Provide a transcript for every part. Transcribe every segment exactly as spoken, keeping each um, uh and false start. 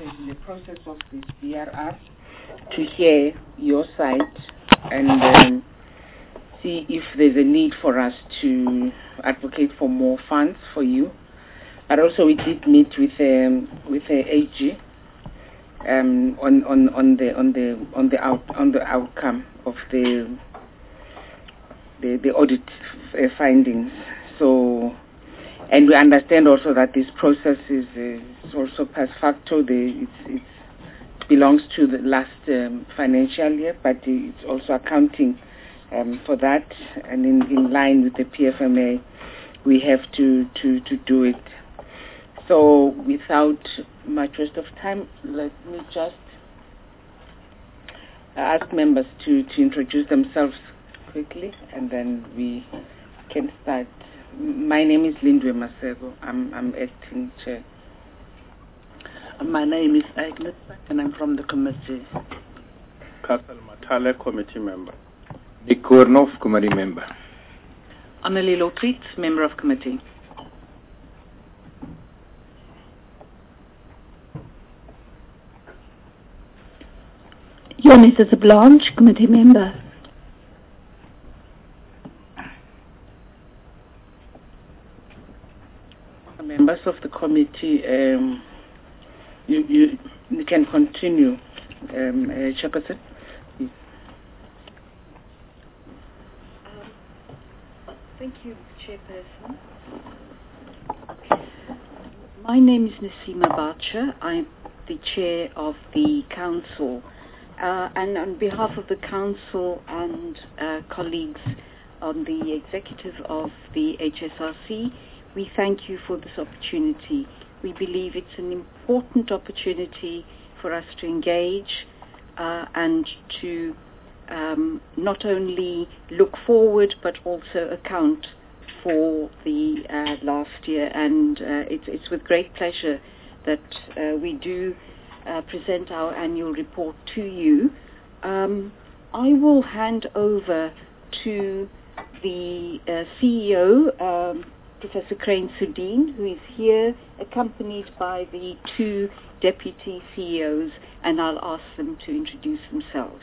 in the process of this D R R to hear your side and um, see if there's a need for us to advocate for more funds for you. But also we did meet with um, with the A G um, on on on the on the on the out on the outcome of the the, the audit uh, findings. So, and we understand also that this process is, uh, is also past facto. The, it's, it's, it belongs to the last um, financial year, but it's also accounting um, for that. And in, in line with the P F M A, we have to, to, to do it. So, without much waste of time, let me just ask members to, to introduce themselves quickly, and then we can start. My name is Lindwe Masego. I'm, I'm acting chair. My name is Agnes, and I'm from the committee. Kasal Matale, committee member. Nick Kornov, committee member. Annelie Lotriet, member of committee. Yonisa Blanche, committee member. Members of the committee, um, you, you, you can continue, um, uh, Chairperson. Um, thank you, Chairperson. My name is Nasima Bacha. I'm the chair of the council, uh, and on behalf of the council and uh, colleagues on the executive of the H S R C, we thank you for this opportunity. We believe it's an important opportunity for us to engage uh, and to um, not only look forward but also account for the uh, last year. And uh, it's, it's with great pleasure that uh, we do uh, present our annual report to you. Um, I will hand over to the uh, C E O, um, Professor Crane Sudeen, who is here accompanied by the two deputy C E Os, and I'll ask them to introduce themselves.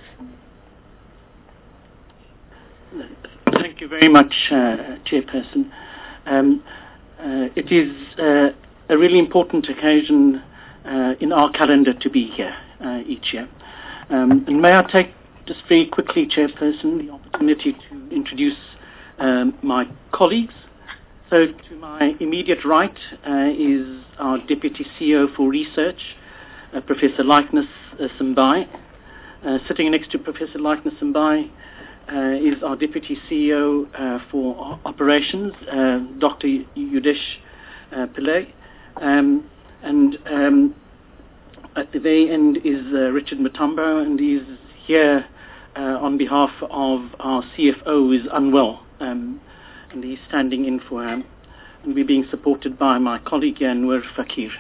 Thank you very much, uh, Chairperson. Um, uh, it is uh, a really important occasion uh, in our calendar to be here uh, each year. Um, and may I take just very quickly, Chairperson, the opportunity to introduce um, my colleagues. So to my immediate right uh, is our Deputy C E O for Research, uh, Professor Likeness uh, Simbai. Uh, sitting next to Professor Likeness Simbai uh, is our Deputy C E O uh, for Operations, uh, Doctor Yudish uh, Pillay. Um, and um, at the very end is uh, Richard Mutombo, and he's here uh, on behalf of our C F O, who is unwell. Um, and he's standing in for him, and we're being supported by my colleague Anwar Fakir.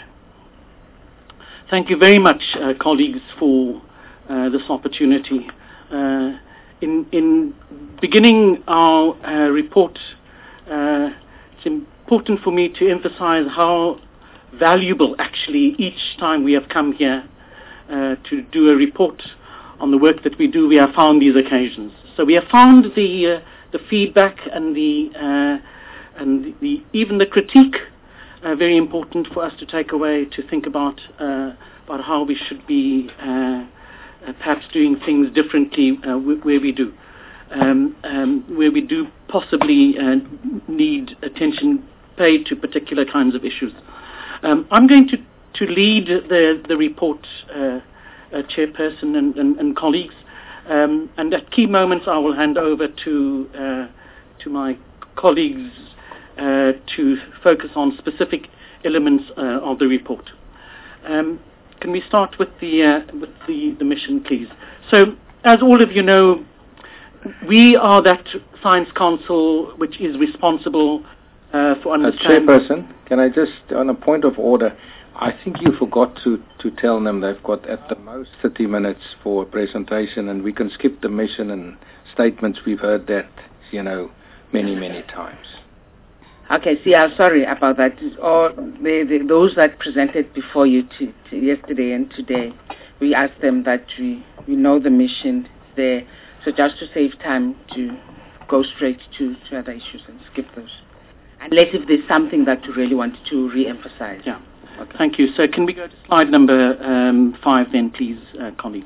Thank you very much, uh, colleagues, for uh, this opportunity. Uh, in, in beginning our uh, report, uh, it's important for me to emphasize how valuable, actually, each time we have come here uh, to do a report on the work that we do, we have found these occasions. So we have found the uh, the feedback and the uh, and the, the even the critique uh, very important for us to take away, to think about uh, about how we should be uh, uh, perhaps doing things differently uh, w- where we do um, um, where we do possibly uh, need attention paid to particular kinds of issues. Um, I'm going to to lead the the report, uh, uh, Chairperson and, and, and colleagues. Um, and at key moments, I will hand over to uh, to my colleagues uh, to focus on specific elements uh, of the report. Um, can we start with the uh, with the, the mission, please? So, as all of you know, we are that Science Council which is responsible uh, for understanding. Uh, Chairperson, can I just, on a point of order, I think you forgot to, to tell them they've got at the most thirty minutes for a presentation, and we can skip the mission and statements. We've heard that, you know, many, many times. Okay, see, I'm sorry about that. Or the, the, those that presented before you to, to yesterday and today, we asked them that we, we know the mission there. So just to save time, to go straight to, to other issues and skip those. Unless if there's something that you really want to re-emphasize. Yeah. Okay. Thank you. So can we go to slide number um, five then, please, uh, colleagues?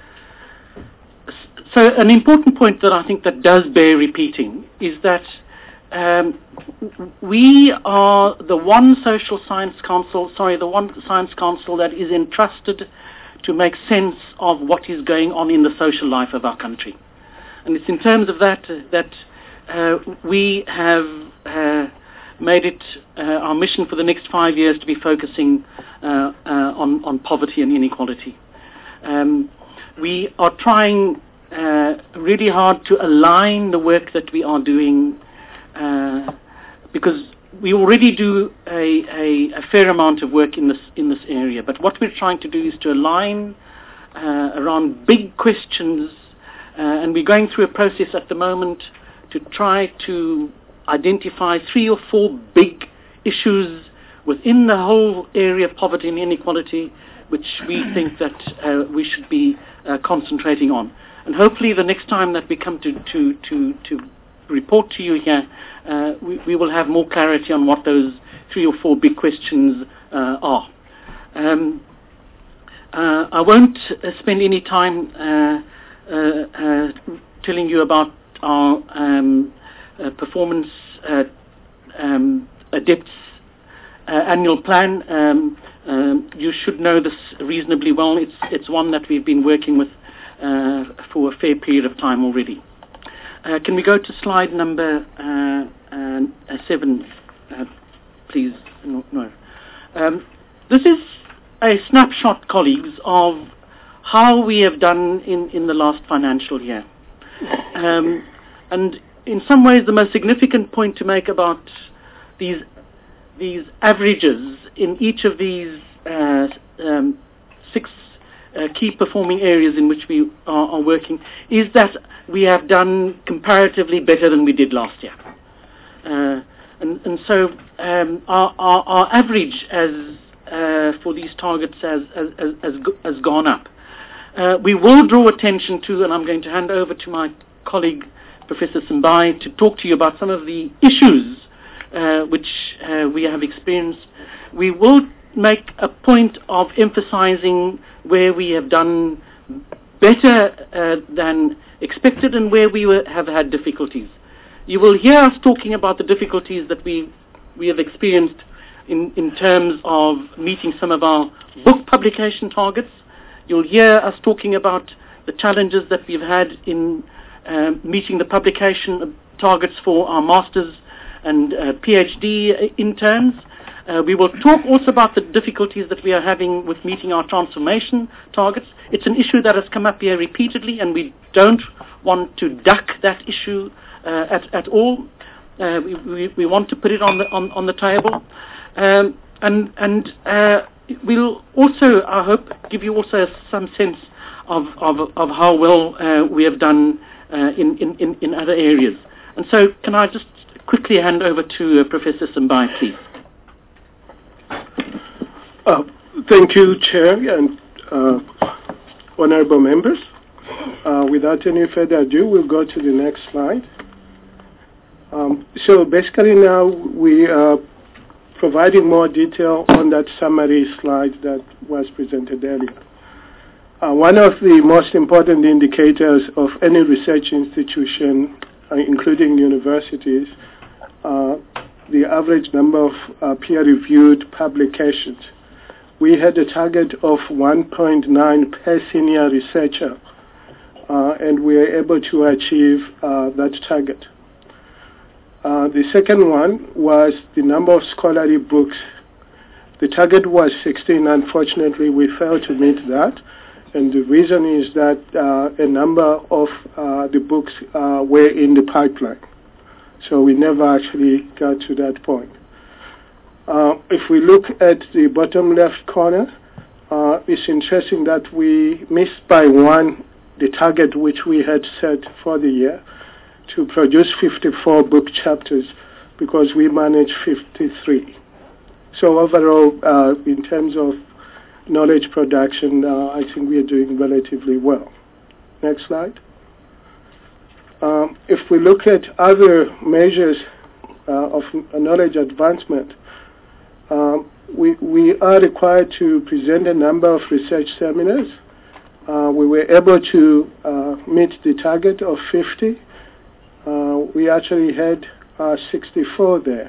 So an important point that I think that does bear repeating is that um, we are the one social science council, sorry, the one science council that is entrusted to make sense of what is going on in the social life of our country. And it's in terms of that uh, that uh, we have uh, made it uh, our mission for the next five years to be focusing uh, uh, on, on poverty and inequality. Um, we are trying uh, really hard to align the work that we are doing uh, because we already do a, a, a fair amount of work in this in this area. But what we're trying to do is to align uh, around big questions, uh, and we're going through a process at the moment to try to identify three or four big issues within the whole area of poverty and inequality, which we think that uh, we should be uh, concentrating on. And hopefully the next time that we come to, to, to, to report to you here, uh, we, we will have more clarity on what those three or four big questions uh, are. Um, uh, I won't uh, spend any time uh, uh, uh, telling you about our um, uh, performance uh, um, adepts uh, annual plan. Um, um, you should know this reasonably well. It's, it's one that we've been working with uh, for a fair period of time already. Uh, can we go to slide number uh, uh, seven, uh, please? No. no. Um, this is a snapshot, colleagues, of how we have done in, in the last financial year. Um, and in some ways, the most significant point to make about these these averages in each of these uh, um, six uh, key performing areas in which we are, are working is that we have done comparatively better than we did last year. Uh, and, and so um, our, our, our average as uh, for these targets has, has, has, has gone up. Uh, we will draw attention to, and I'm going to hand over to my colleague, Professor Simbai, to talk to you about some of the issues uh, which uh, we have experienced. We will make a point of emphasizing where we have done better uh, than expected and where we were, have had difficulties. You will hear us talking about the difficulties that we we have experienced in, in terms of meeting some of our book publication targets. You'll hear us talking about the challenges that we've had in uh, meeting the publication targets for our masters and uh, PhD interns. Uh, we will talk also about the difficulties that we are having with meeting our transformation targets. It's an issue that has come up here repeatedly, and we don't want to duck that issue uh, at, at all. Uh, we, we, we want to put it on the on, on the table, um, and and uh, we'll also, I hope, give you also some sense of of, of how well uh, we have done uh, in, in in other areas. And so, can I just quickly hand over to uh, Professor Simbai, please? Uh, thank you, Chair, and uh, honorable members. Uh, without any further ado, we'll go to the next slide. Um, so basically now we are providing more detail on that summary slide that was presented earlier. Uh, one of the most important indicators of any research institution, uh, including universities, uh, the average number of uh, peer-reviewed publications. We had a target of one point nine per senior researcher, uh, and we were able to achieve uh, that target. Uh, the second one was the number of scholarly books. The target was sixteen. Unfortunately, we failed to meet that, and the reason is that uh, a number of uh, the books uh, were in the pipeline. So we never actually got to that point. Uh, if we look at the bottom left corner, uh, it's interesting that we missed by one the target which we had set for the year to produce fifty-four book chapters. because we manage fifty-three. So overall, uh, in terms of knowledge production, uh, I think we are doing relatively well. Next slide. Um, if we look at other measures uh, of knowledge advancement, um, we, we are required to present a number of research seminars. Uh, we were able to uh, meet the target of fifty. Uh, we actually had uh, sixty-four there.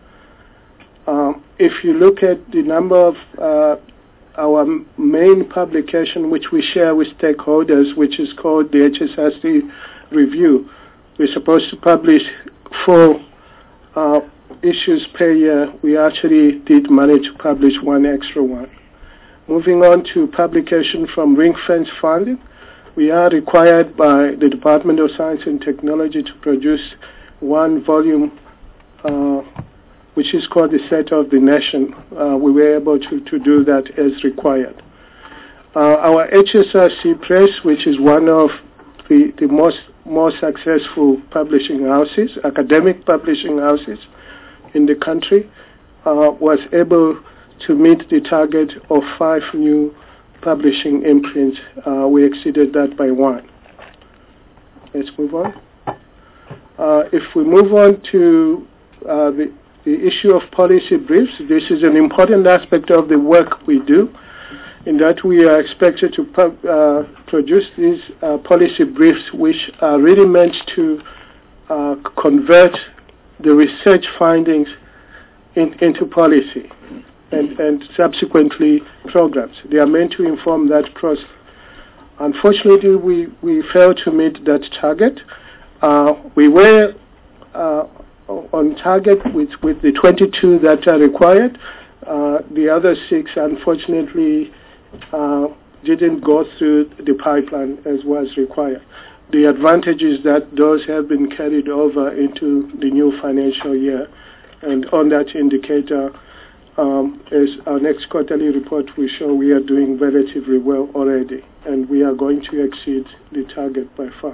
Um, if you look at the number of uh, our main publication, which we share with stakeholders, which is called the H S R C Review, we're supposed to publish four uh, issues per year. We actually did manage to publish one extra one. Moving on to publication from ring-fence funding, we are required by the Department of Science and Technology to produce one volume uh, which is called the Set of the Nation. Uh, we were able to, to do that as required. Uh, our H S R C Press, which is one of the, the most more successful publishing houses, academic publishing houses in the country, uh, was able to meet the target of five new publishing imprints. Uh, we exceeded that by one. Let's move on. Uh, if we move on to uh, the The issue of policy briefs, this is an important aspect of the work we do, in that we are expected to uh, produce these uh, policy briefs, which are really meant to uh, convert the research findings in, into policy and, and subsequently programs. They are meant to inform that process. Unfortunately, we, we failed to meet that target. Uh, we were uh, on target with, with the twenty-two that are required. Uh, the other six, unfortunately, uh, didn't go through the pipeline as was required. The advantage is that those have been carried over into the new financial year. And on that indicator, um, as our next quarterly report will show, we are doing relatively well already, and we are going to exceed the target by far.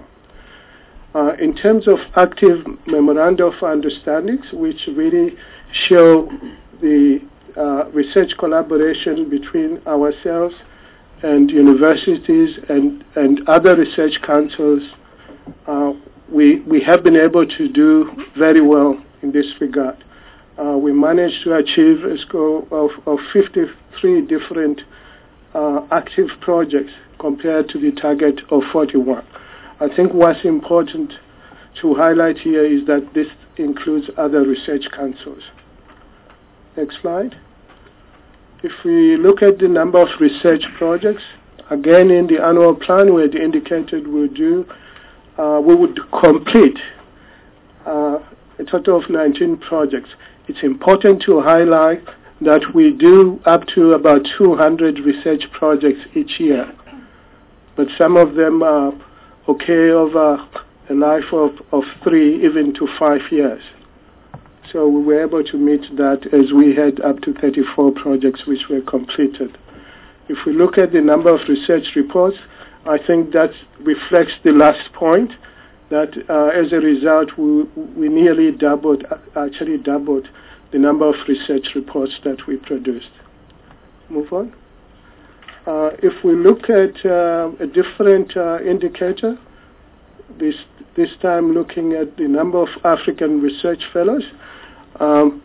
Uh, in terms of active memoranda of understandings, which really show the uh, research collaboration between ourselves and universities and, and other research councils, uh, we, we have been able to do very well in this regard. Uh, we managed to achieve a score of, of fifty-three different uh, active projects compared to the target of forty-one. I think what's important to highlight here is that this includes other research councils. Next slide. If we look at the number of research projects, again in the annual plan we had indicated we'll do, uh, we would complete uh, a total of nineteen projects. It's important to highlight that we do up to about two hundred research projects each year, but some of them are okay over a life of, of three, even to five years. So we were able to meet that as we had up to thirty-four projects which were completed. If we look at the number of research reports, I think that reflects the last point, that uh, as a result we, we nearly doubled, actually doubled the number of research reports that we produced. Move on. Uh, if we look at uh, a different uh, indicator, this this time looking at the number of African research fellows, um,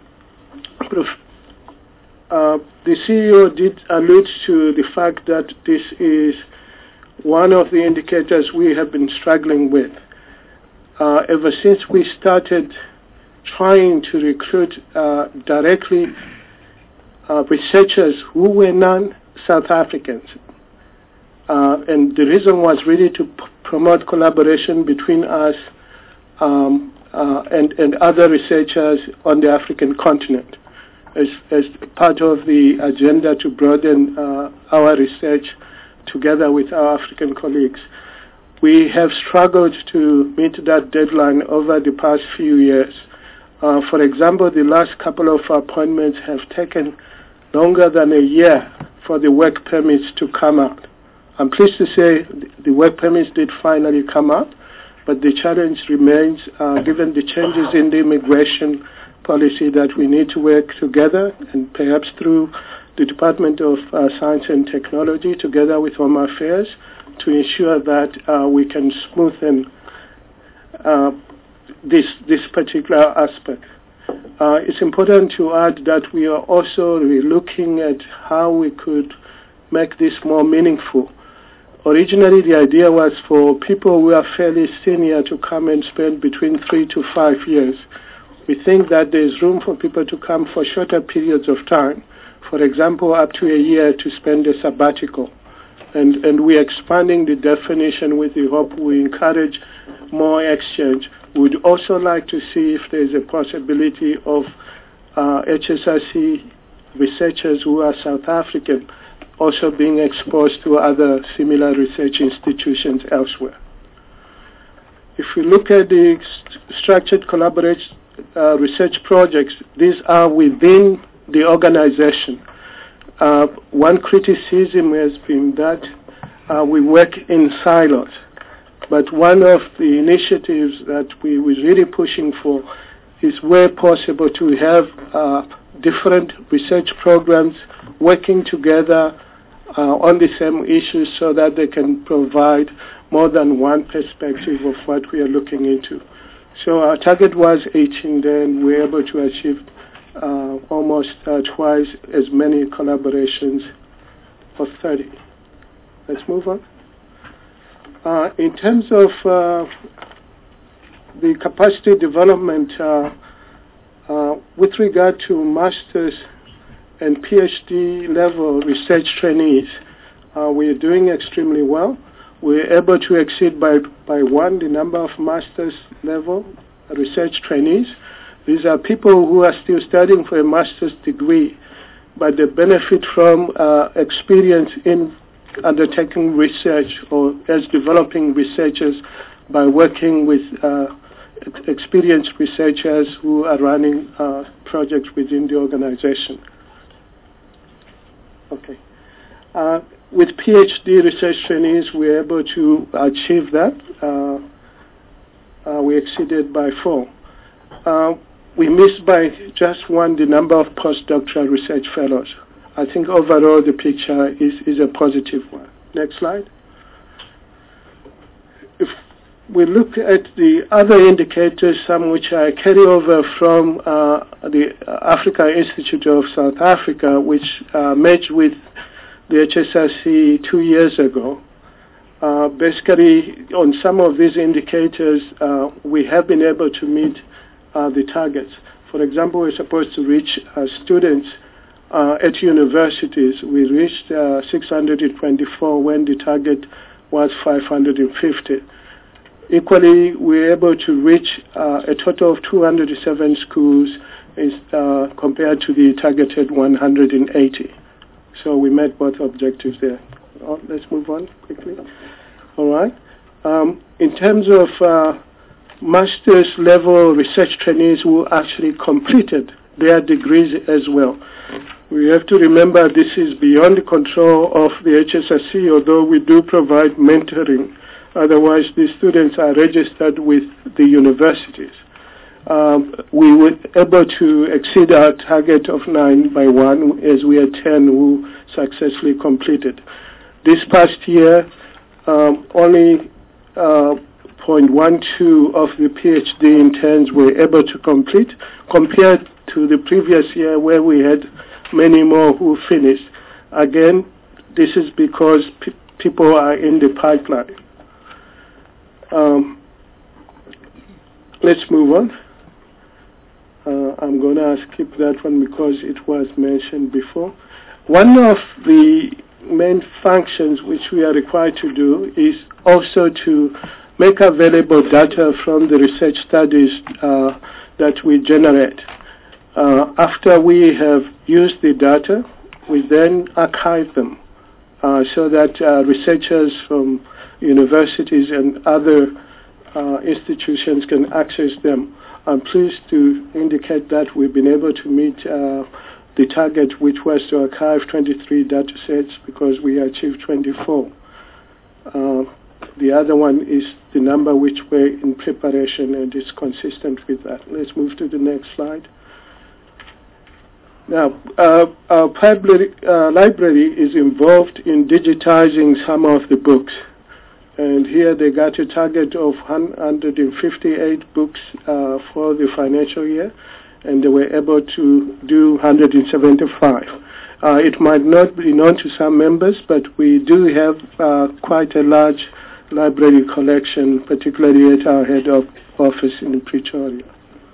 uh, the C E O did allude to the fact that this is one of the indicators we have been struggling with. Uh, ever since we started trying to recruit uh, directly uh, researchers who were non South Africans. Uh, and the reason was really to p- promote collaboration between us um, uh, and, and other researchers on the African continent as, as part of the agenda to broaden uh, our research together with our African colleagues. We have struggled to meet that deadline over the past few years. Uh, for example, the last couple of appointments have taken longer than a year for the work permits to come out. I'm pleased to say the work permits did finally come out, but the challenge remains, uh, given the changes in the immigration policy, that we need to work together, and perhaps through the Department of uh, Science and Technology, together with Home Affairs, to ensure that uh, we can smoothen uh, this this particular aspect. Uh, it's important to add that we are also looking at how we could make this more meaningful. Originally, the idea was for people who are fairly senior to come and spend between three to five years. We think that there's room for people to come for shorter periods of time, for example, up to a year to spend a sabbatical. And, and we're expanding the definition with the hope we encourage more exchange. We'd also like to see if there's a possibility of uh, H S R C researchers who are South African also being exposed to other similar research institutions elsewhere. If we look at the st- structured collaboration uh, research projects, these are within the organization. Uh, one criticism has been that uh, we work in silos. But one of the initiatives that we were really pushing for is where possible to have uh, different research programs working together uh, on the same issues so that they can provide more than one perspective of what we are looking into. So our target was eighteen, then we were able to achieve uh, almost uh, twice as many collaborations of thirty. Let's move on. Uh, in terms of uh, the capacity development, uh, uh, with regard to master's and PhD level research trainees, uh, we are doing extremely well. We're able to exceed by, by one the number of master's level research trainees. These are people who are still studying for a master's degree, but they benefit from uh, experience in undertaking research or as developing researchers by working with uh, experienced researchers who are running uh, projects within the organization. Okay. Uh, with PhD research trainees, we're able to achieve that. Uh, uh, we exceeded by four. Uh, we missed by just one the number of postdoctoral research fellows. I think overall the picture is, is a positive one. Next slide. If we look at the other indicators, some which I carry over from uh, the Africa Institute of South Africa, which uh, merged with the H S R C two years ago. Uh, basically, on some of these indicators, uh, we have been able to meet uh, the targets. For example, we're supposed to reach uh, students Uh, at universities. We reached uh, six hundred twenty-four when the target was five hundred fifty. Equally, we were able to reach uh, a total of two hundred seven schools is, uh, compared to the targeted one hundred eighty. So we met both objectives there. Oh, let's move on quickly. All right. Um, in terms of uh, master's level research trainees who actually completed their degrees as well. We have to remember this is beyond the control of the H S R C, although we do provide mentoring. Otherwise, the students are registered with the universities. Um, we were able to exceed our target of nine by one, as we had ten who successfully completed. This past year, um, only uh, zero point one two of the PhD interns were able to complete, compared to the previous year where we had many more who finished. Again, this is because pe- people are in the pipeline. Um, let's move on. Uh, I'm going to skip that one because it was mentioned before. One of the main functions which we are required to do is also to make available data from the research studies uh, that we generate. Uh, after we have used the data, we then archive them uh, so that uh, researchers from universities and other uh, institutions can access them. I'm pleased to indicate that we've been able to meet uh, the target, which was to archive twenty-three data sets, because we achieved twenty-four. Uh, the other one is the number which we're in preparation, and is consistent with that. Let's move to the next slide. Now, uh, our public uh, library is involved in digitizing some of the books. And here they got a target of one hundred fifty-eight books uh, for the financial year, and they were able to do one hundred seventy-five. Uh, it might not be known to some members, but we do have uh, quite a large library collection, particularly at our head of office in Pretoria.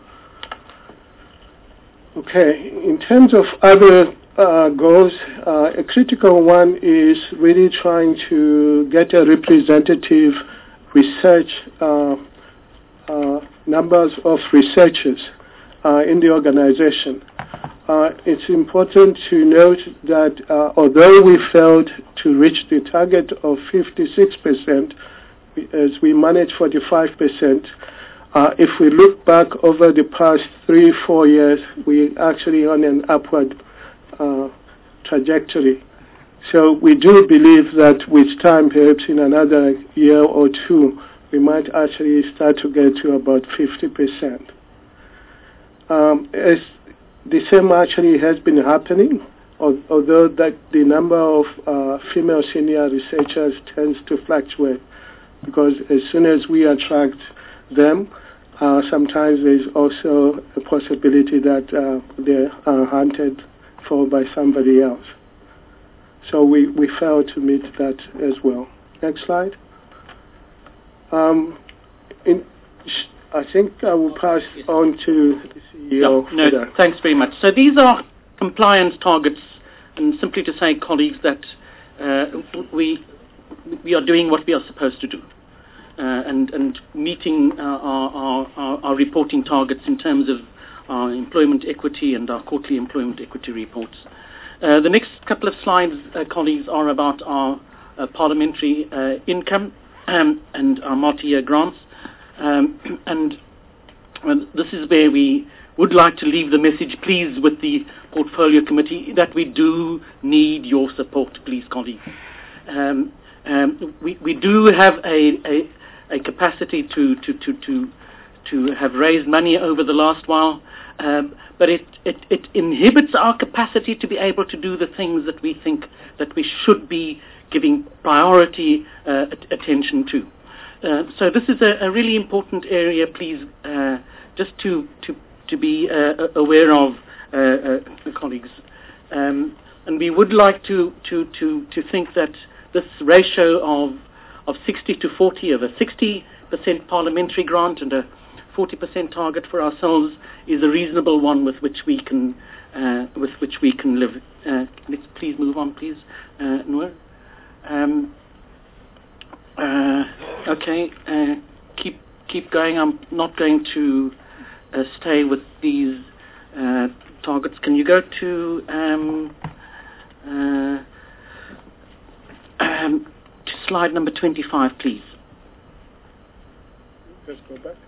Okay, in terms of other uh, goals, uh, a critical one is really trying to get a representative research uh, uh, numbers of researchers uh, in the organization. Uh, it's important to note that uh, although we failed to reach the target of fifty-six percent, as we managed forty-five percent, uh, if we look back over the past three, four years, we're actually on an upward uh, trajectory. So we do believe that with time, perhaps in another year or two, we might actually start to get to about fifty percent. Um, as the same actually has been happening, although that the number of uh, female senior researchers tends to fluctuate, because as soon as we attract them, uh, sometimes there's also a possibility that uh, they are hunted for by somebody else. So we, we fail to meet that as well. Next slide. Um, in, I think I will pass on to the C E O. No, no, thanks very much. So these are compliance targets, and simply to say, colleagues, that uh, we we are doing what we are supposed to do, uh, and and meeting uh, our, our our reporting targets in terms of our employment equity and our quarterly employment equity reports. Uh, the next couple of slides, uh, colleagues, are about our uh, parliamentary uh, income um, and our multi-year grants. Um, and uh, this is where we would like to leave the message, please, with the Portfolio Committee, that we do need your support, please, colleagues. Um, um, we, we do have a, a, a capacity to, to, to, to, to have raised money over the last while, um, but it, it, it inhibits our capacity to be able to do the things that we think that we should be giving priority uh, attention to. Uh, so this is a, a really important area, please, uh, just to, to, to be uh, aware of, uh, uh, colleagues. Um, and we would like to, to, to, to think that this ratio of, of sixty to forty, of a sixty percent parliamentary grant and a forty percent target for ourselves, is a reasonable one with which we can, uh, with which we can live. Uh, let's please move on, please, uh, Noor. Um, Uh, okay, uh, keep keep going. I'm not going to uh, stay with these uh, targets. Can you go to um, uh, um, to slide number twenty-five, please? Just go back.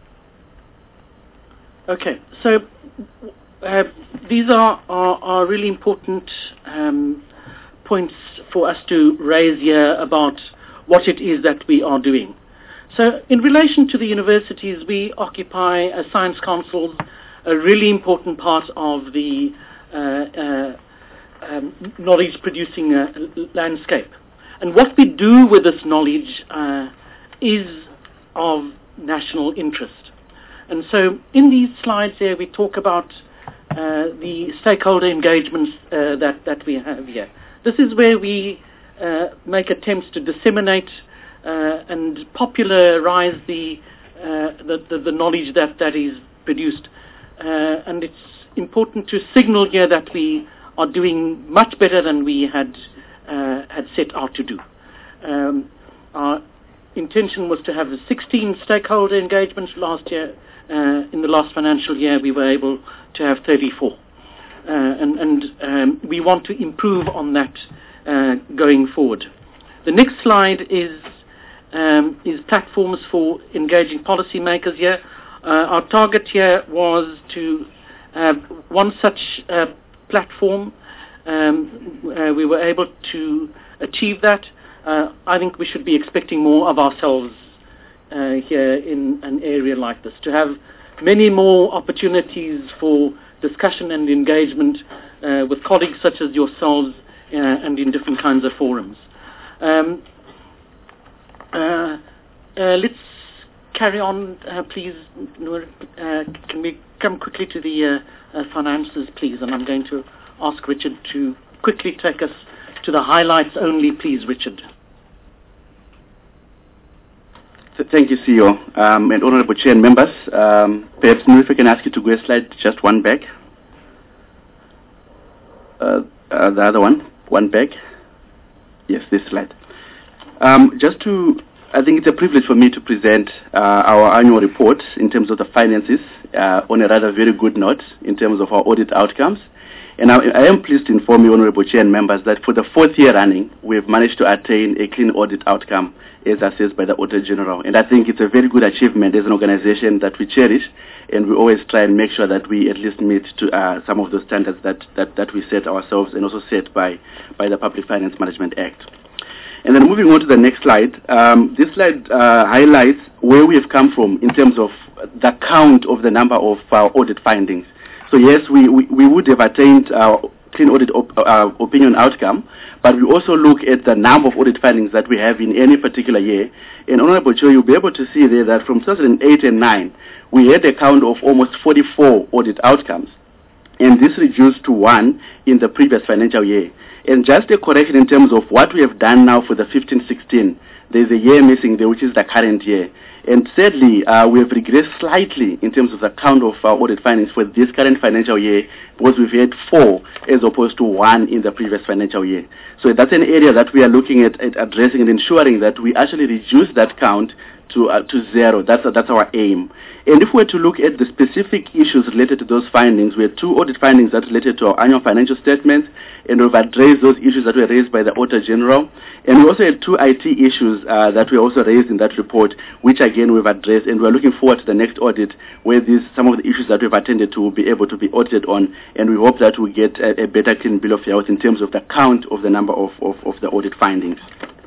Okay, so uh, these are, are, are really important um, points for us to raise here about what it is that we are doing. So in relation to the universities, we occupy as Science Councils a really important part of the uh, uh, um, knowledge producing uh, landscape. And what we do with this knowledge uh, is of national interest. And so in these slides here, we talk about uh, the stakeholder engagements uh, that, that we have here. This is where we Uh, make attempts to disseminate uh, and popularize the, uh, the, the the knowledge that that is produced, uh, and it's important to signal here that we are doing much better than we had uh, had set out to do. Um, our intention was to have sixteen stakeholder engagements last year. Uh, in the last financial year, we were able to have thirty-four, uh, and and um, we want to improve on that Uh, going forward. The next slide is um, is platforms for engaging policymakers here. Uh, our target here was to have one such uh, platform. Um, uh, we were able to achieve that. uh, I think we should be expecting more of ourselves uh, here in an area like this, to have many more opportunities for discussion and engagement uh, with colleagues such as yourselves uh, and in different kinds of forums. Um, uh, uh, let's carry on, uh, please. Uh, can we come quickly to the uh, uh, finances, please? And I'm going to ask Richard to quickly take us to the highlights only, please, Richard. Thank you, C E O, um, and Honourable Chair and members. Um, perhaps if I can ask you to go a slide just one back. Uh, uh, the other one, one back. Yes, this slide. Um, just to, I think it's a privilege for me to present uh, our annual report in terms of the finances uh, on a rather very good note in terms of our audit outcomes. And I, I am pleased to inform you, Honourable Chair and members, that for the fourth year running, we have managed to attain a clean audit outcome as assessed by the Auditor General. And I think it's a very good achievement as an organization that we cherish, and we always try and make sure that we at least meet to uh, some of those standards that, that, that we set ourselves and also set by, by the Public Finance Management Act. And then moving on to the next slide, um, this slide uh, highlights where we have come from in terms of the count of the number of uh, audit findings. So yes, we, we, we would have attained our clean audit op uh, opinion outcome, but we also look at the number of audit findings that we have in any particular year. And Honourable Chair, you'll be able to see there that from two thousand eight and nine, we had a count of almost forty-four audit outcomes. And this reduced to one in the previous financial year. And just a correction in terms of what we have done now for the fifteen sixteen, there's a year missing there, which is the current year. And sadly, uh, we have regressed slightly in terms of the count of uh, audit findings for this current financial year, because we've had four as opposed to one in the previous financial year. So that's an area that we are looking at, at addressing and ensuring that we actually reduce that count to uh, to zero. That's uh, that's our aim. And if we were to look at the specific issues related to those findings, we had two audit findings that related to our annual financial statements, and we've addressed those issues that were raised by the Auditor General. And we also had two I T issues uh, that were also raised in that report, which again we've addressed, and we're looking forward to the next audit where these some of the issues that we've attended to will be able to be audited on, and we hope that we get a, a better clean bill of health in terms of the count of the number of, of, of the audit findings.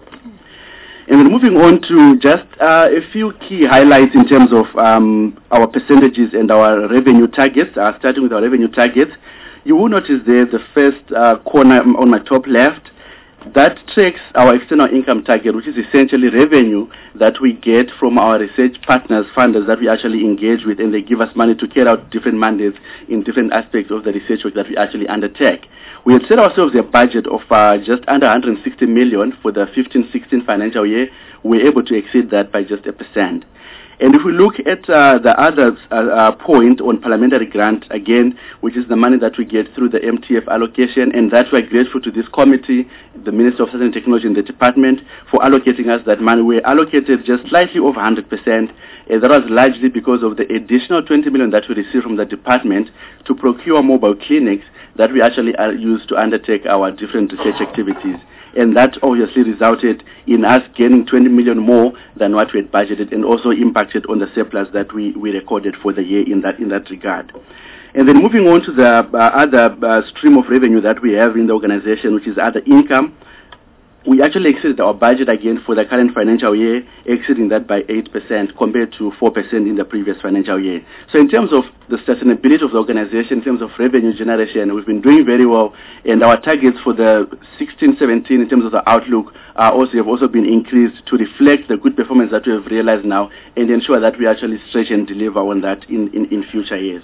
And then moving on to just uh, a few key highlights in terms of um, our percentages and our revenue targets, uh, starting with our revenue targets. You will notice there the first uh, corner on my top left, that tracks our external income target, which is essentially revenue that we get from our research partners, funders that we actually engage with, and they give us money to carry out different mandates in different aspects of the research work that we actually undertake. We had set ourselves a budget of uh, just under one hundred sixty million for the fifteen sixteen financial year. We were able to exceed that by just a percent. And if we look at uh, the other uh, uh, point on parliamentary grant, again, which is the money that we get through the M T F allocation, and that we're grateful to this committee, the Minister of Science and Technology and the department, for allocating us that money. We allocated just slightly over one hundred percent, and that was largely because of the additional twenty million that we received from the department to procure mobile clinics that we actually uh, use to undertake our different research activities. And that obviously resulted in us gaining twenty million more than what we had budgeted, and also impacted on the surplus that we, we recorded for the year in that in that regard. And then moving on to the uh, other uh, stream of revenue that we have in the organization, which is other income. We actually exceeded our budget again for the current financial year, exceeding that by eight percent compared to four percent in the previous financial year. So in terms of the sustainability of the organization, in terms of revenue generation, we've been doing very well, and our targets for the sixteen seventeen in terms of the outlook uh, also have also been increased to reflect the good performance that we have realized now, and ensure that we actually stretch and deliver on that in, in, in future years.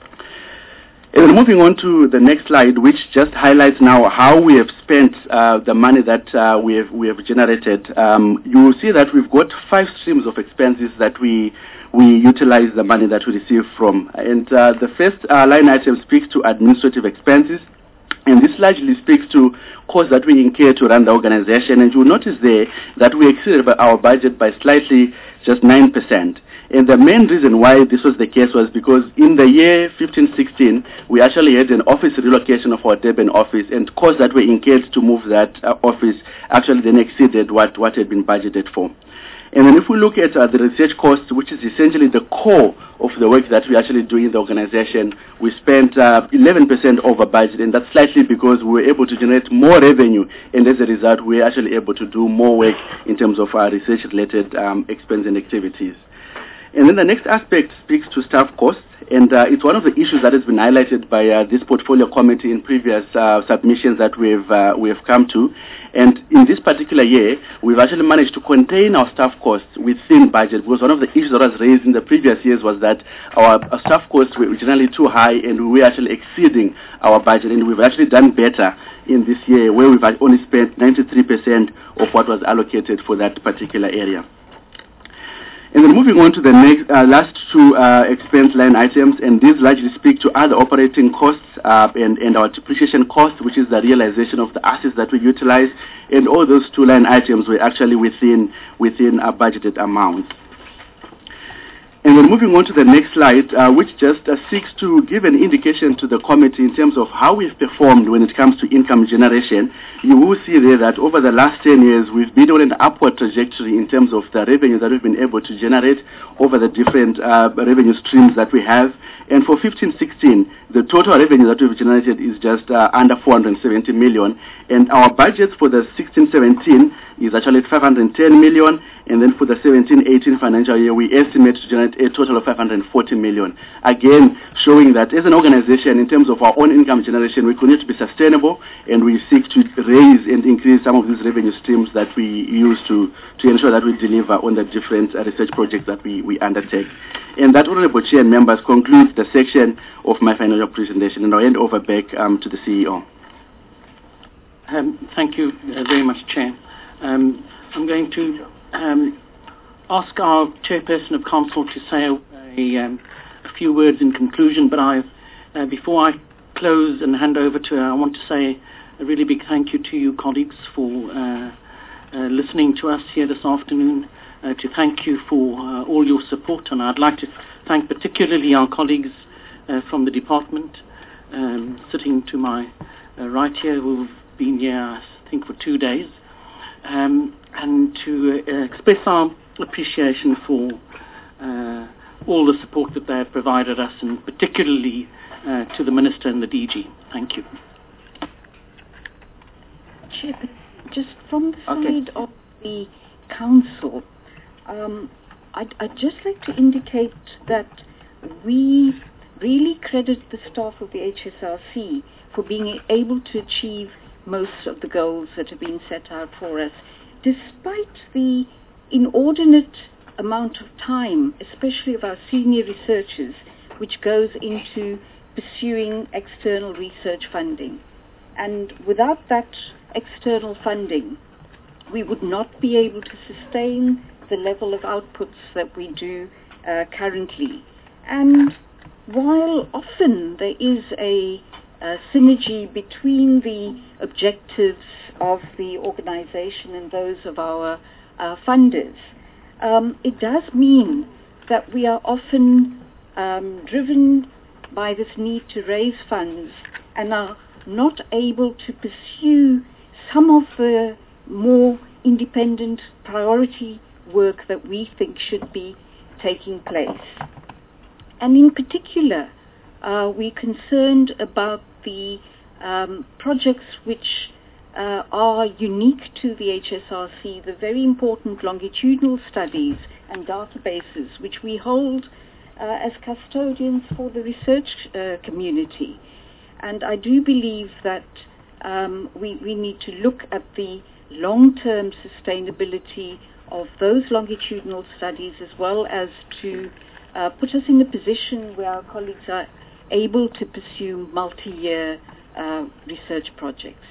And moving on to the next slide, which just highlights now how we have spent uh, the money that uh, we have we have generated. Um, you will see that we've got five streams of expenses that we we utilize the money that we receive from. And uh, the first uh, line item speaks to administrative expenses, and this largely speaks to costs that we incur to run the organization. And you will notice there that we exceeded our budget by slightly just nine percent. And the main reason why this was the case was because in the year fifteen sixteen, we actually had an office relocation of our Durban office, and costs that were incurred to move that uh, office actually then exceeded what, what had been budgeted for. And then if we look at uh, the research costs, which is essentially the core of the work that we actually do in the organization, we spent uh, eleven percent over budget, and that's slightly because we were able to generate more revenue, and as a result, we were actually able to do more work in terms of our research-related um, expense and activities. And then the next aspect speaks to staff costs, and uh, it's one of the issues that has been highlighted by uh, this portfolio committee in previous uh, submissions that we've uh, we have come to. And in this particular year, we've actually managed to contain our staff costs within budget, because one of the issues that was raised in the previous years was that our, our staff costs were generally too high, and we were actually exceeding our budget. And we've actually done better in this year, where we've only spent ninety-three percent of what was allocated for that particular area. And then moving on to the next, uh, last two uh, expense line items, and these largely speak to other operating costs uh, and, and our depreciation cost, which is the realization of the assets that we utilize, and all those two line items were actually within, within our budgeted amounts. And then moving on to the next slide, uh, which just uh, seeks to give an indication to the committee in terms of how we've performed when it comes to income generation. You will see there that over the last ten years, we've been on an upward trajectory in terms of the revenue that we've been able to generate over the different uh, revenue streams that we have. And for fifteen sixteen, the total revenue that we've generated is just uh, under four hundred seventy million. And our budget for the sixteen seventeen is actually five hundred ten million. And then for the seventeen eighteen financial year, we estimate to generate a total of five hundred forty million. Again, showing that as an organization, in terms of our own income generation, we continue to be sustainable, and we seek to raise and increase some of these revenue streams that we use to, to ensure that we deliver on the different uh, research projects that we, we undertake. And that, Honorable Chair and members, concludes the section of my financial presentation, and I'll hand over back um, to the C E O. Um, thank you uh, very much, Chair. Um, I'm going to um, ask our Chairperson of Council to say a, um, a few words in conclusion, but I, uh, before I close and hand over to her, I want to say a really big thank you to you, colleagues, for uh, uh, listening to us here this afternoon, uh, to thank you for uh, all your support, and I'd like to thank particularly our colleagues uh, from the department, um, sitting to my uh, right here, who've been here, I think, for two days, um, and to uh, express our appreciation for uh, all the support that they have provided us, and particularly uh, to the Minister and the D G. Thank you. Chair, just from the Okay. side of the Council, um, I'd, I'd just like to indicate that we really credit the staff of the H S R C for being able to achieve most of the goals that have been set out for us, despite the inordinate amount of time, especially of our senior researchers, which goes into pursuing external research funding. And without that external funding, we would not be able to sustain the level of outputs that we do uh, currently. And while often there is a, a synergy between the objectives of the organization and those of our uh, funders, um, it does mean that we are often um, driven by this need to raise funds and are not able to pursue some of the more independent priority work that we think should be taking place. And in particular, uh, we're concerned about the um, projects which uh, are unique to the H S R C, the very important longitudinal studies and databases which we hold uh, as custodians for the research uh, community. And I do believe that um, we, we need to look at the long-term sustainability of those longitudinal studies, as well as to uh, put us in a position where our colleagues are able to pursue multi-year uh, research projects.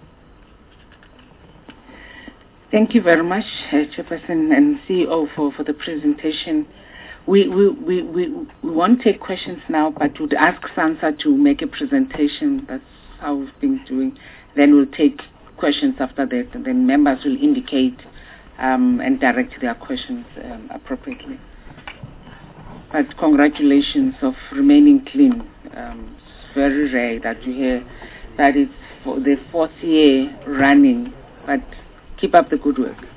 Thank you very much, uh, Chairperson and C E O, for, for the presentation. We, we, we, we, we won't take questions now, but would ask SANSA to make a presentation. That's how we've been doing. Then we'll take questions after that, and then members will indicate um, and direct their questions um, appropriately. but congratulations of remaining clean. Um, it's very rare that you hear that it's for the fourth year running, but keep up the good work.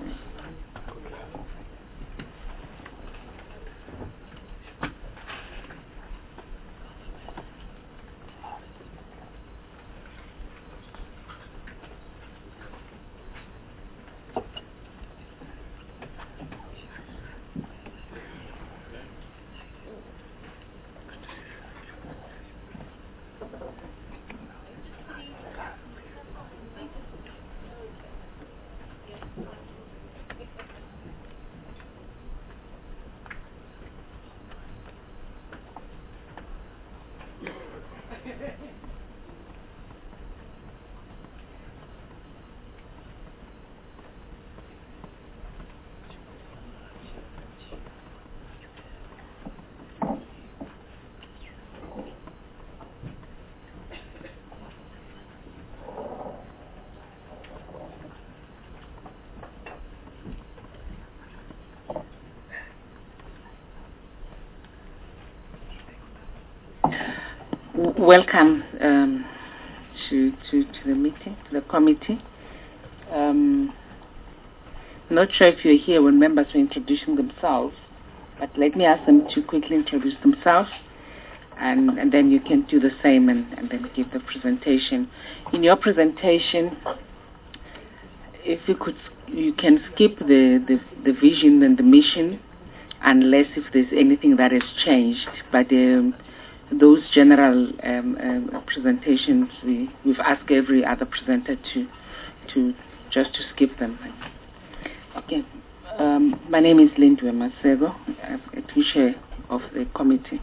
Welcome um, to, to, to the meeting, to the committee. Um, not sure if you're here when members are introducing themselves, but let me ask them to quickly introduce themselves, and, and then you can do the same and, and then give the presentation. In your presentation, if you could, you can skip the, the, the vision and the mission, unless if there's anything that has changed. But um, those general um, um, presentations, we, we've asked every other presenter to to just to skip them. Okay. Um, my name is Lindwe Masego, a chair of the committee.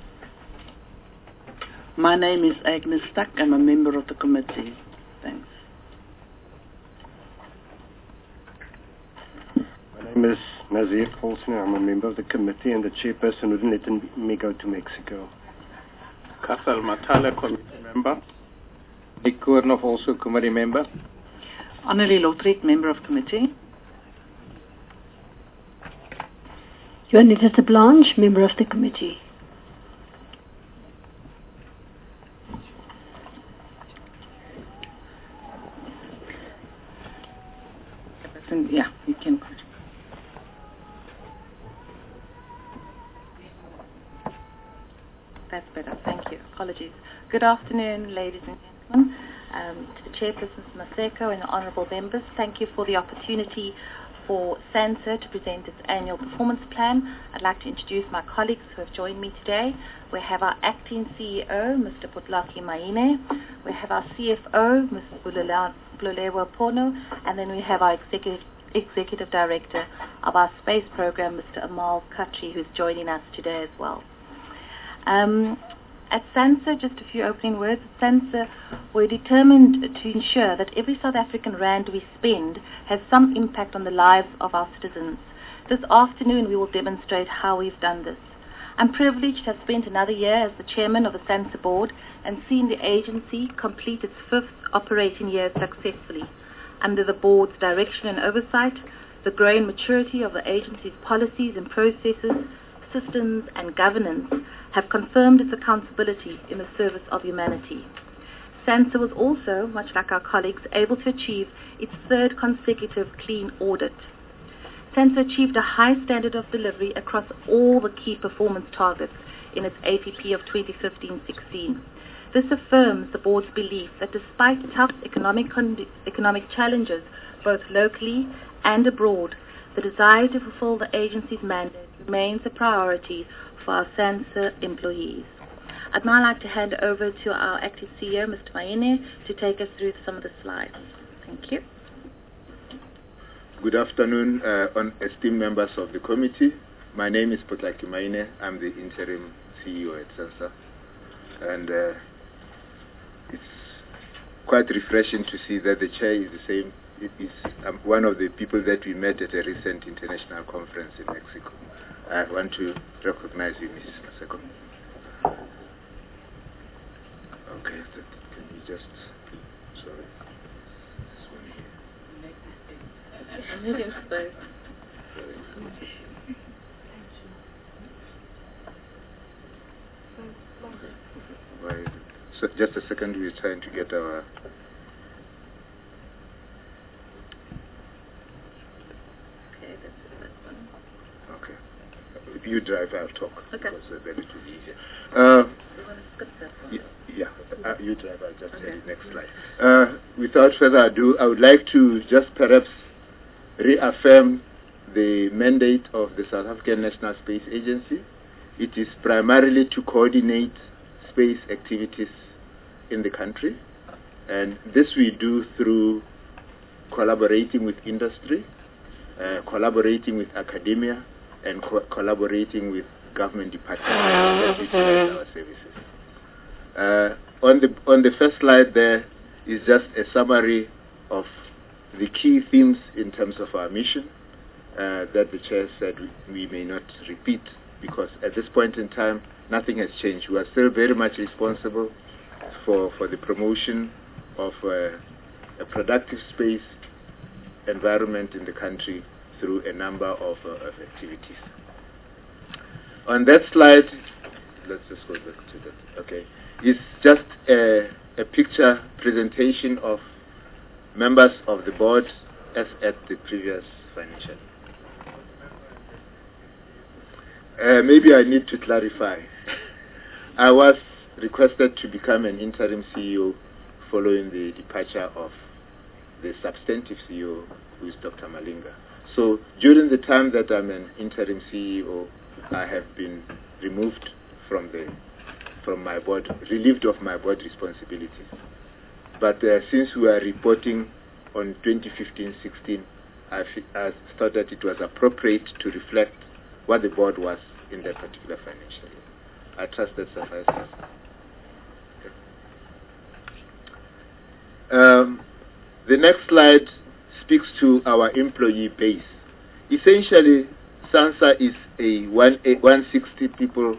My name is Agnes Stuck. I'm a member of the committee. Thanks. My name is Nazir Olsen. I'm a member of the committee and the chairperson wouldn't let me go to Mexico. Kasal Matale, committee member. Nick Koornoff, also committee member. Annelie Lotriet, member of committee. Juanita de Blanche, member of the committee. Yeah, you can. That's better. Thank you. Apologies. Good afternoon, ladies and gentlemen. Um, to the Chairperson Maseko and the honourable members, thank you for the opportunity for SANSA to present its annual performance plan. I'd like to introduce my colleagues who have joined me today. We have our acting C E O, Mister Potlaki Maine. We have our C F O, Mister Bulewa Pono, and then we have our executive Executive Director of our space program, Mister Amal Khatri, who's joining us today as well. Um, at SANSA, just a few opening words. At SANSA, we're determined to ensure that every South African rand we spend has some impact on the lives of our citizens. This afternoon, we will demonstrate how we've done this. I'm privileged to have spent another year as the chairman of the SANSA board and seen the agency complete its fifth operating year successfully. Under the board's direction and oversight, the growing maturity of the agency's policies and processes, systems and governance have confirmed its accountability in the service of humanity. SANSA was also, much like our colleagues, able to achieve its third consecutive clean audit. SANSA achieved a high standard of delivery across all the key performance targets in its A P P of twenty fifteen sixteen. This affirms the board's belief that despite tough economic, economic challenges, both locally and abroad, the desire to fulfill the agency's mandate remains a priority for our SANSA employees. I'd now like to hand over to our acting C E O, Mister Maine, to take us through some of the slides. Thank you. Good afternoon, uh, on esteemed members of the committee. My name is Potlaki Maine. I'm the interim C E O at SANSA. And uh, it's quite refreshing to see that the chair is the same. It is um, one of the people that we met at a recent international conference in Mexico. I want to recognize you, Missus Maseko. Okay, that, can you just, sorry, this one here. Medium space. why is it? So just a second, we're trying to get our... Okay, that's that one. Okay. You drive, I'll talk. Okay. Because uh, then it will be easier. Uh, We want to skip that one. y- yeah, uh, you drive, I'll just Okay. tell you next slide. Uh, without further ado, I would like to just perhaps reaffirm the mandate of the South African National Space Agency. It is primarily to coordinate space activities in the country, and this we do through collaborating with industry, uh, collaborating with academia, and co- collaborating with government departments that utilize our services. Uh, on the on the first slide there is just a summary of the key themes in terms of our mission uh, that the chair said we, we may not repeat, because at this point in time nothing has changed. We are still very much responsible for, for the promotion of uh, a productive space environment in the country through a number of, uh, of activities. On that slide, let's just go back to that. Okay, it's just a, a picture presentation of members of the board as at the previous financial. Uh, maybe I need to clarify. I was requested to become an interim C E O following the departure of the substantive C E O, who is Doctor Malinga. So during the time that I'm an interim C E O, I have been removed from the from my board, relieved of my board responsibilities. But uh, since we are reporting on twenty fifteen sixteen, I, f- I thought that it was appropriate to reflect what the board was in that particular financial year. I trust that suffices. Okay. Um, the next slide speaks to our employee base. Essentially, SANSA is a one hundred sixty people,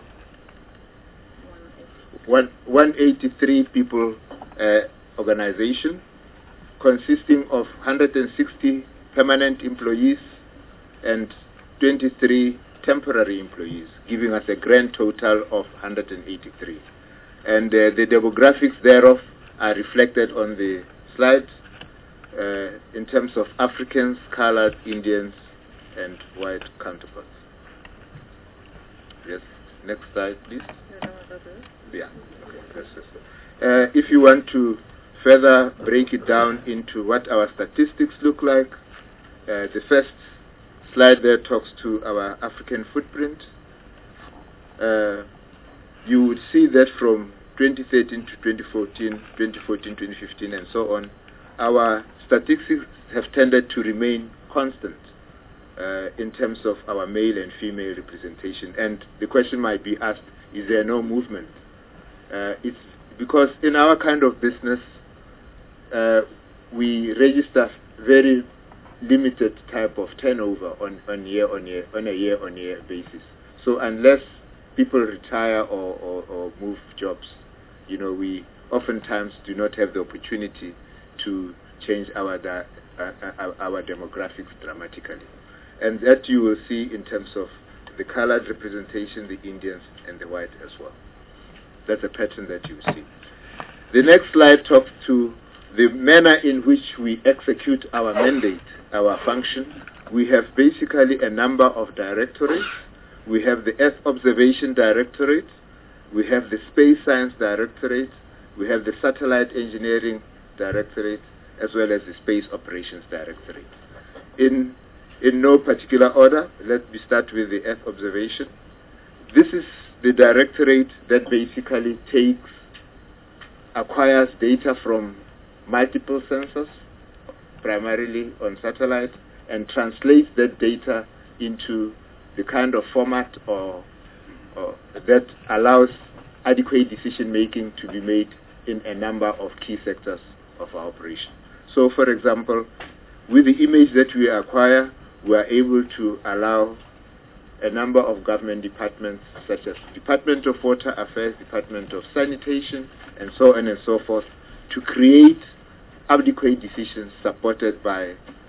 one hundred eighty-three people uh, organization consisting of one hundred sixty permanent employees and twenty-three temporary employees, giving us a grand total of one hundred eighty-three. And uh, the demographics thereof are reflected on the slide uh, in terms of Africans, colored, Indians, and white counterparts. Yes, next slide, please. Yeah. Okay. That's just it. Uh, if you want to further break it down into what our statistics look like, uh, the first slide there talks to our African footprint. Uh, you would see that from twenty thirteen to twenty fourteen, twenty fourteen, twenty fifteen, and so on, our statistics have tended to remain constant uh, in terms of our male and female representation. And the question might be asked, is there no movement? Uh, it's because in our kind of business, uh, we register very limited type of turnover on, on year on year on a year on year basis. So unless people retire or, or, or move jobs, you know, we oftentimes do not have the opportunity to change our di- uh, our, our demographics dramatically, and that you will see in terms of the colored representation, the Indians and the white as well. That's a pattern that you see. The next slide talks to the manner in which we execute our mandate, our function. We have basically a number of directorates. We have the Earth Observation Directorate, we have the Space Science Directorate, we have the Satellite Engineering Directorate, as well as the Space Operations Directorate. In, in no particular order, let me start with the Earth Observation. This is the directorate that basically takes, acquires data from multiple sensors, primarily on satellite, and translates that data into the kind of format or, or that allows adequate decision making to be made in a number of key sectors of our operation. So, for example, with the image that we acquire, we are able to allow a number of government departments, such as Department of Water Affairs, Department of Sanitation, and so on and so forth, to create adequate decisions supported by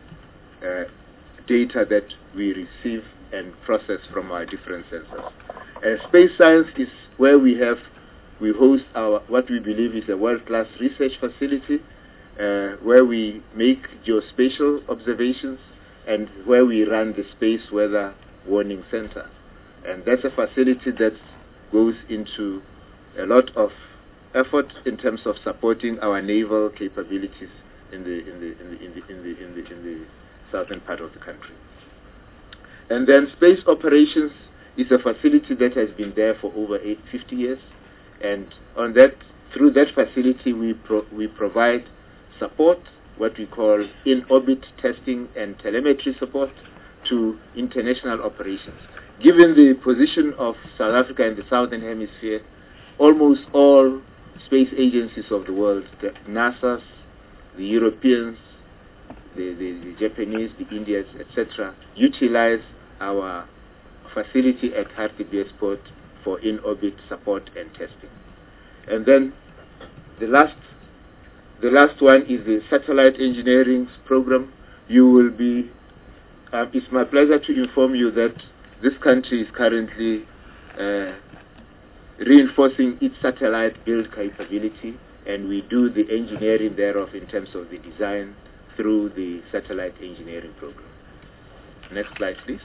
uh, data that we receive and process from our different sensors. Uh, space science is where we have we host our what we believe is a world-class research facility uh, where we make geospatial observations and where we run the Space Weather Warning Center. And that's a facility that goes into a lot of effort in terms of supporting our naval capabilities in the in the in the in the in the in the, in the southern part of the country. And then space operations is a facility that has been there for over eight, fifty years, and on that through that facility we pro we provide support, what we call in-orbit testing and telemetry support to international operations. Given the position of South Africa in the southern hemisphere, almost all space agencies of the world, the NASA's, the Europeans, the, the, the Japanese, the Indians, et cetera, utilize our facility at Hartbeespoort for in-orbit support and testing. And then the last, the last one is the satellite engineering program. You will be, uh, it's my pleasure to inform you that this country is currently uh, reinforcing its satellite build capability, and we do the engineering thereof in terms of the design through the satellite engineering program. Next slide, please.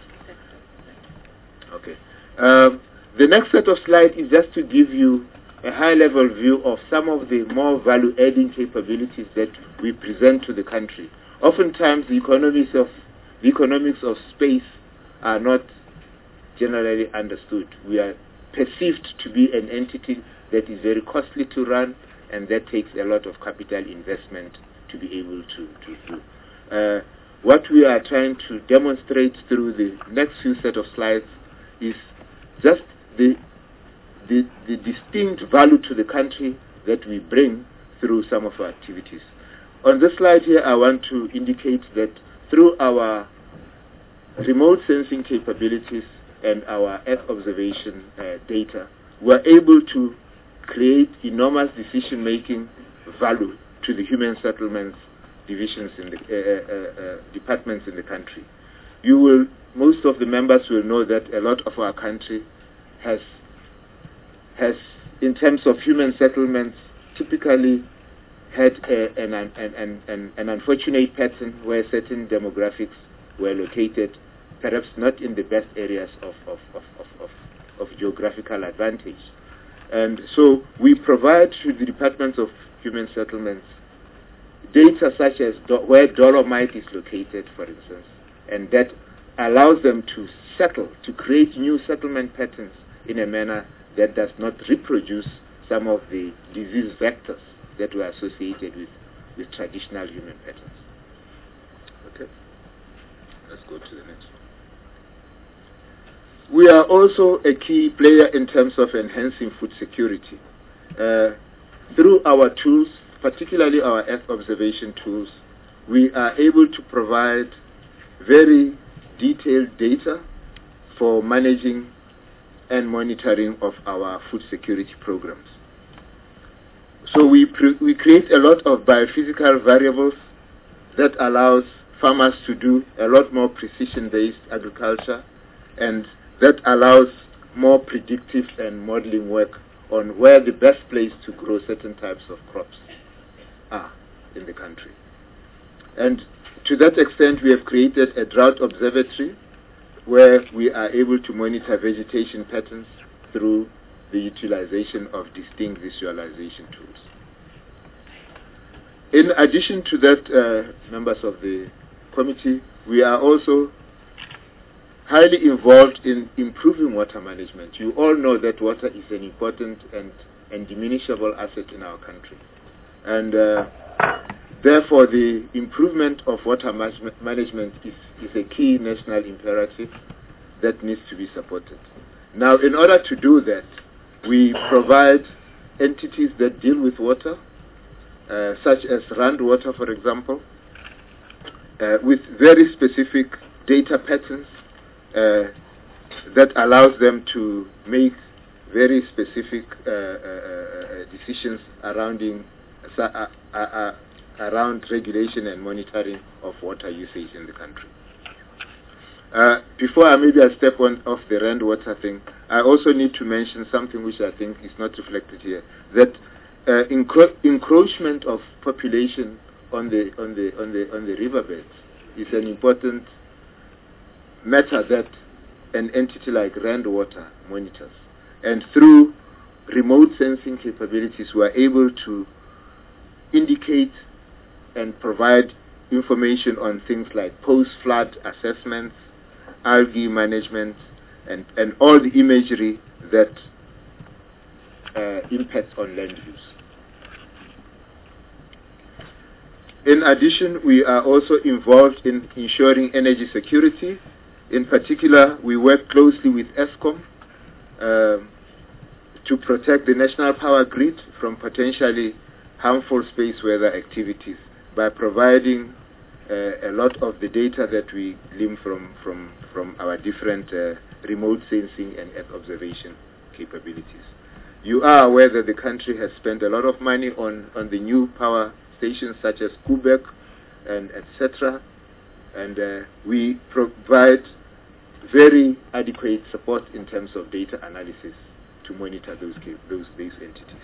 Okay. Um, the next set of slides is just to give you a high-level view of some of the more value-adding capabilities that we present to the country. Oftentimes, the economics of the economics of space are not generally understood. We are perceived to be an entity that is very costly to run, and that takes a lot of capital investment to be able to, to do. Uh, what we are trying to demonstrate through the next few set of slides is just the, the, the distinct value to the country that we bring through some of our activities. On this slide here, I want to indicate that through our remote sensing capabilities and our Earth observation uh, data, we are able to create enormous decision-making value to the human settlements divisions in the uh, uh, uh, departments in the country. You will, most of the members will know that a lot of our country has, has in terms of human settlements, typically had a, an, an, an, an, an unfortunate pattern where certain demographics were located perhaps not in the best areas of, of, of, of, of, of geographical advantage. And so we provide to the Departments of Human Settlements data such as do where dolomite is located, for instance, and that allows them to settle, to create new settlement patterns in a manner that does not reproduce some of the disease vectors that were associated with, with traditional human patterns. Okay, let's go to the next one. We are also a key player in terms of enhancing food security. Uh, through our tools, particularly our Earth observation tools, we are able to provide very detailed data for managing and monitoring of our food security programs. So we, we create a lot of biophysical variables that allows farmers to do a lot more precision-based agriculture, and that allows more predictive and modeling work on where the best place to grow certain types of crops are in the country. And to that extent, we have created a drought observatory where we are able to monitor vegetation patterns through the utilization of distinct visualization tools. In addition to that, uh, members of the committee, we are also highly involved in improving water management. You all know that water is an important and, and diminishable asset in our country. And uh, therefore, the improvement of water management is, is a key national imperative that needs to be supported. Now, in order to do that, we provide entities that deal with water, uh, such as Rand Water, for example, uh, with very specific data patterns uh, that allows them to make very specific uh, uh, decisions around, in, uh, uh, uh, around regulation and monitoring of water usage in the country. Uh, before I maybe I step on off the Rand Water thing, I also need to mention something which I think is not reflected here, that uh, encro encroachment of population on the on the on the on the riverbeds is an important matter that an entity like Rand Water monitors, and through remote sensing capabilities we are able to indicate and provide information on things like post-flood assessments, algae management, and, and all the imagery that uh, impacts on land use. In addition, we are also involved in ensuring energy security. In particular, we work closely with Eskom uh, to protect the national power grid from potentially harmful space weather activities by providing uh, a lot of the data that we glean from, from, from our different uh, remote sensing and Earth observation capabilities. You are aware that the country has spent a lot of money on, on the new power stations such as Kubek and et cetera. And uh, we provide very adequate support in terms of data analysis to monitor those, those, those entities.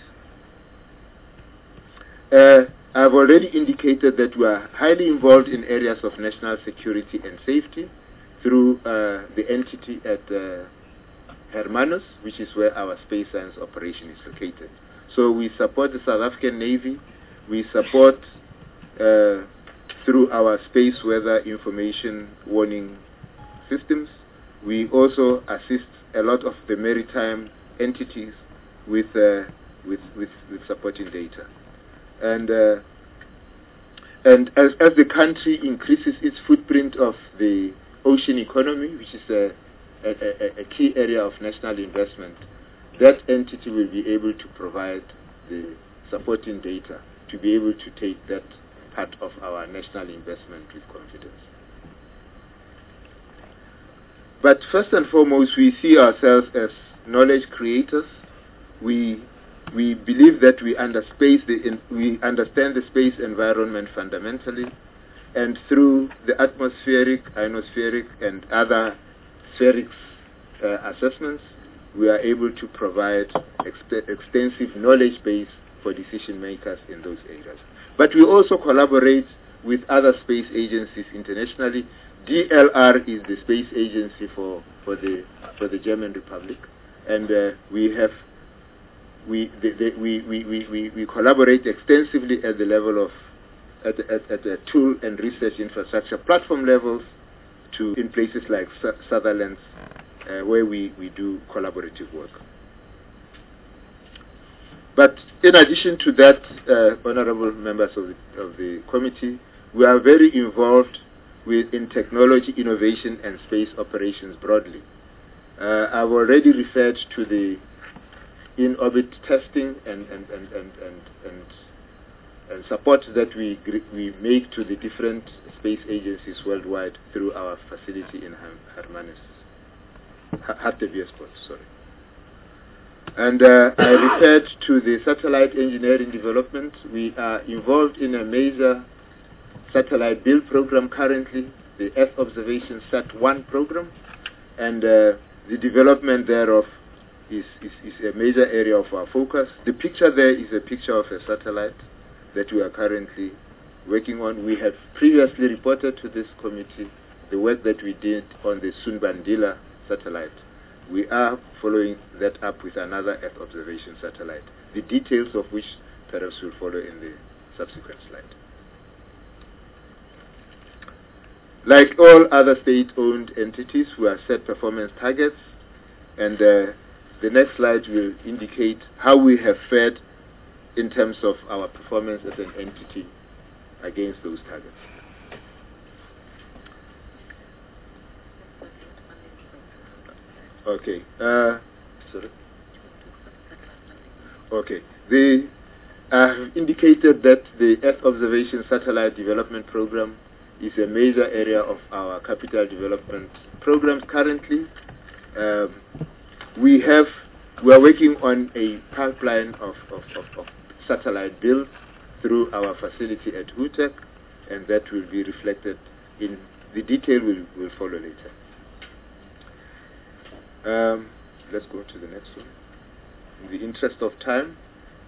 Uh, I've already indicated that we are highly involved in areas of national security and safety through uh, the entity at uh, Hermanus, which is where our space science operation is located. So we support the South African Navy, we support uh, through our space weather information warning systems. We also assist a lot of the maritime entities with, uh, with, with, with supporting data. And, uh, and as, as the country increases its footprint of the ocean economy, which is a, a, a, a key area of national investment, that entity will be able to provide the supporting data to be able to take that part of our national investment with confidence. But first and foremost, we see ourselves as knowledge creators. We We believe that we, under space the in, we understand the space environment fundamentally, and through the atmospheric, ionospheric, and other spheric uh, assessments, we are able to provide exp extensive knowledge base for decision makers in those areas. But we also collaborate with other space agencies internationally. D L R is the space agency for, for, the, for the German Republic, and uh, we have We, the, the, we, we, we, we collaborate extensively at the level of, at, at, at the tool and research infrastructure platform levels to in places like Sutherland, uh, where we, we do collaborative work. But in addition to that, uh, honorable members of the, of the committee, we are very involved with, in technology, innovation, and space operations broadly. Uh, I've already referred to the in-orbit testing and, and, and, and, and, and, and support that we, we make to the different space agencies worldwide through our facility in Hermanus, Hartebeesport, sorry. And uh, I referred to the satellite engineering development. We are involved in a major satellite build program currently, the Earth Observation Sat one program, and uh, the development thereof Is, is, is a major area of our focus. The picture there is a picture of a satellite that we are currently working on. We have previously reported to this committee the work that we did on the Sunbandila satellite. We are following that up with another Earth observation satellite, the details of which perhaps will follow in the subsequent slide. Like all other state-owned entities, we have set performance targets, and uh, the next slide will indicate how we have fared in terms of our performance as an entity against those targets. Okay. Uh, sorry. Okay. The I have indicated that the Earth Observation Satellite Development Program is a major area of our capital development programs currently. Um, We have, we are working on a pipeline of, of, of, of satellite builds through our facility at HUTEC, and that will be reflected in, the detail will, will follow later. Um, let's go to the next one. In the interest of time.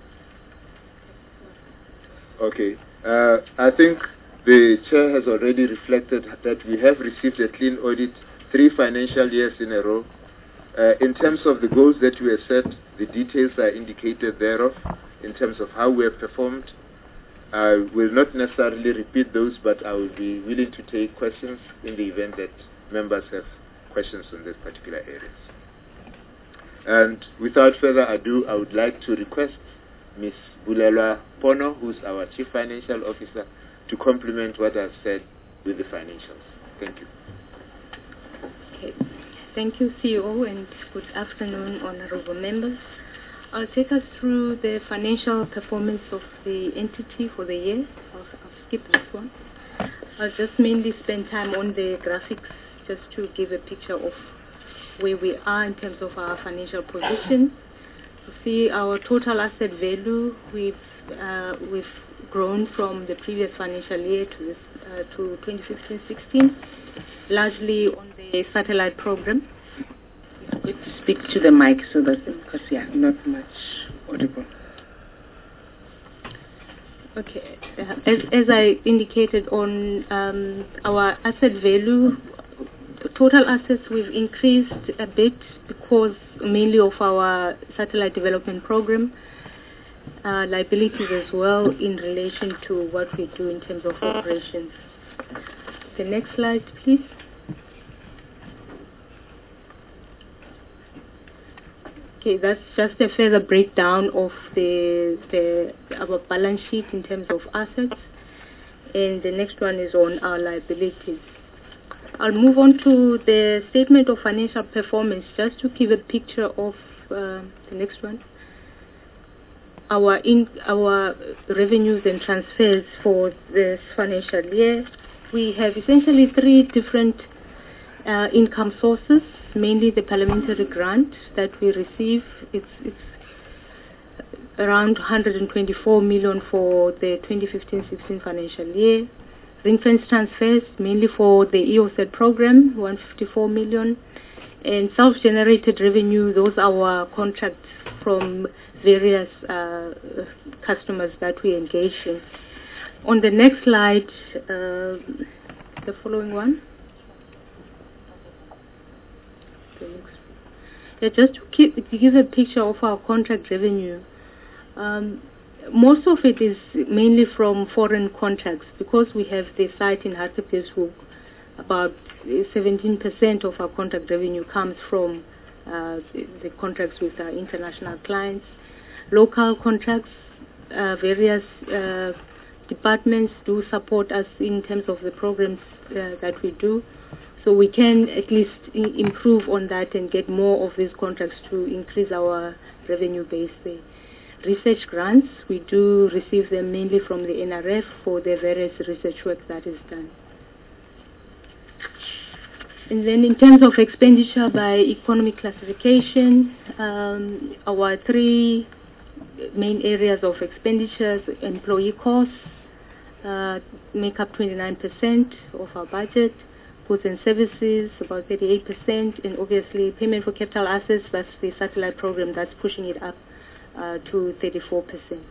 Okay. Uh, I think the chair has already reflected that we have received a clean audit three financial years in a row. Uh, in terms of the goals that we have set, the details are indicated thereof in terms of how we have performed. I will not necessarily repeat those, but I will be willing to take questions in the event that members have questions on these particular areas. And without further ado, I would like to request Miz Bulelwa Pono, who's our Chief Financial Officer, to complement what I've said with the financials. Thank you. Okay. Thank you, C E O, and good afternoon, honorable members. I'll take us through the financial performance of the entity for the year. I'll, I'll skip this one. I'll just mainly spend time on the graphics just to give a picture of where we are in terms of our financial position. You see our total asset value, we've, uh, we've grown from the previous financial year to, this, uh, to twenty fifteen sixteen, largely on the satellite program. Could speak to the mic so that, because yeah, not much audible. Okay, uh, as, as I indicated on um, our asset value, total assets we've increased a bit because mainly of our satellite development program, uh, liabilities as well in relation to what we do in terms of operations. The next slide, please. Okay, that's just a further breakdown of the, the our balance sheet in terms of assets, and the next one is on our liabilities. I'll move on to the statement of financial performance just to give a picture of uh, the next one. Our in our revenues and transfers for this financial year. We have essentially three different uh, income sources. Mainly the parliamentary grant that we receive. It's, it's around one hundred twenty-four million for the twenty fifteen sixteen financial year. Ring-fence transfers, mainly for the E O Z program, one hundred fifty-four million. And self-generated revenue, those are our contracts from various uh, customers that we engage in. On the next slide, uh, the following one. Yeah, just to, keep, to give a picture of our contract revenue, um, most of it is mainly from foreign contracts because we have the site in Hartbeespoort. About seventeen percent of our contract revenue comes from uh, the, the contracts with our international clients. Local contracts, uh, various uh, departments do support us in terms of the programs uh, that we do. So we can at least I- improve on that and get more of these contracts to increase our revenue base there. Research grants, we do receive them mainly from the N R F for the various research work that is done. And then in terms of expenditure by economic classification, um, our three main areas of expenditures, employee costs, uh, make up twenty-nine percent of our budget. Goods and services, about thirty-eight percent, and obviously payment for capital assets, that's the satellite program that's pushing it up uh, to thirty-four percent.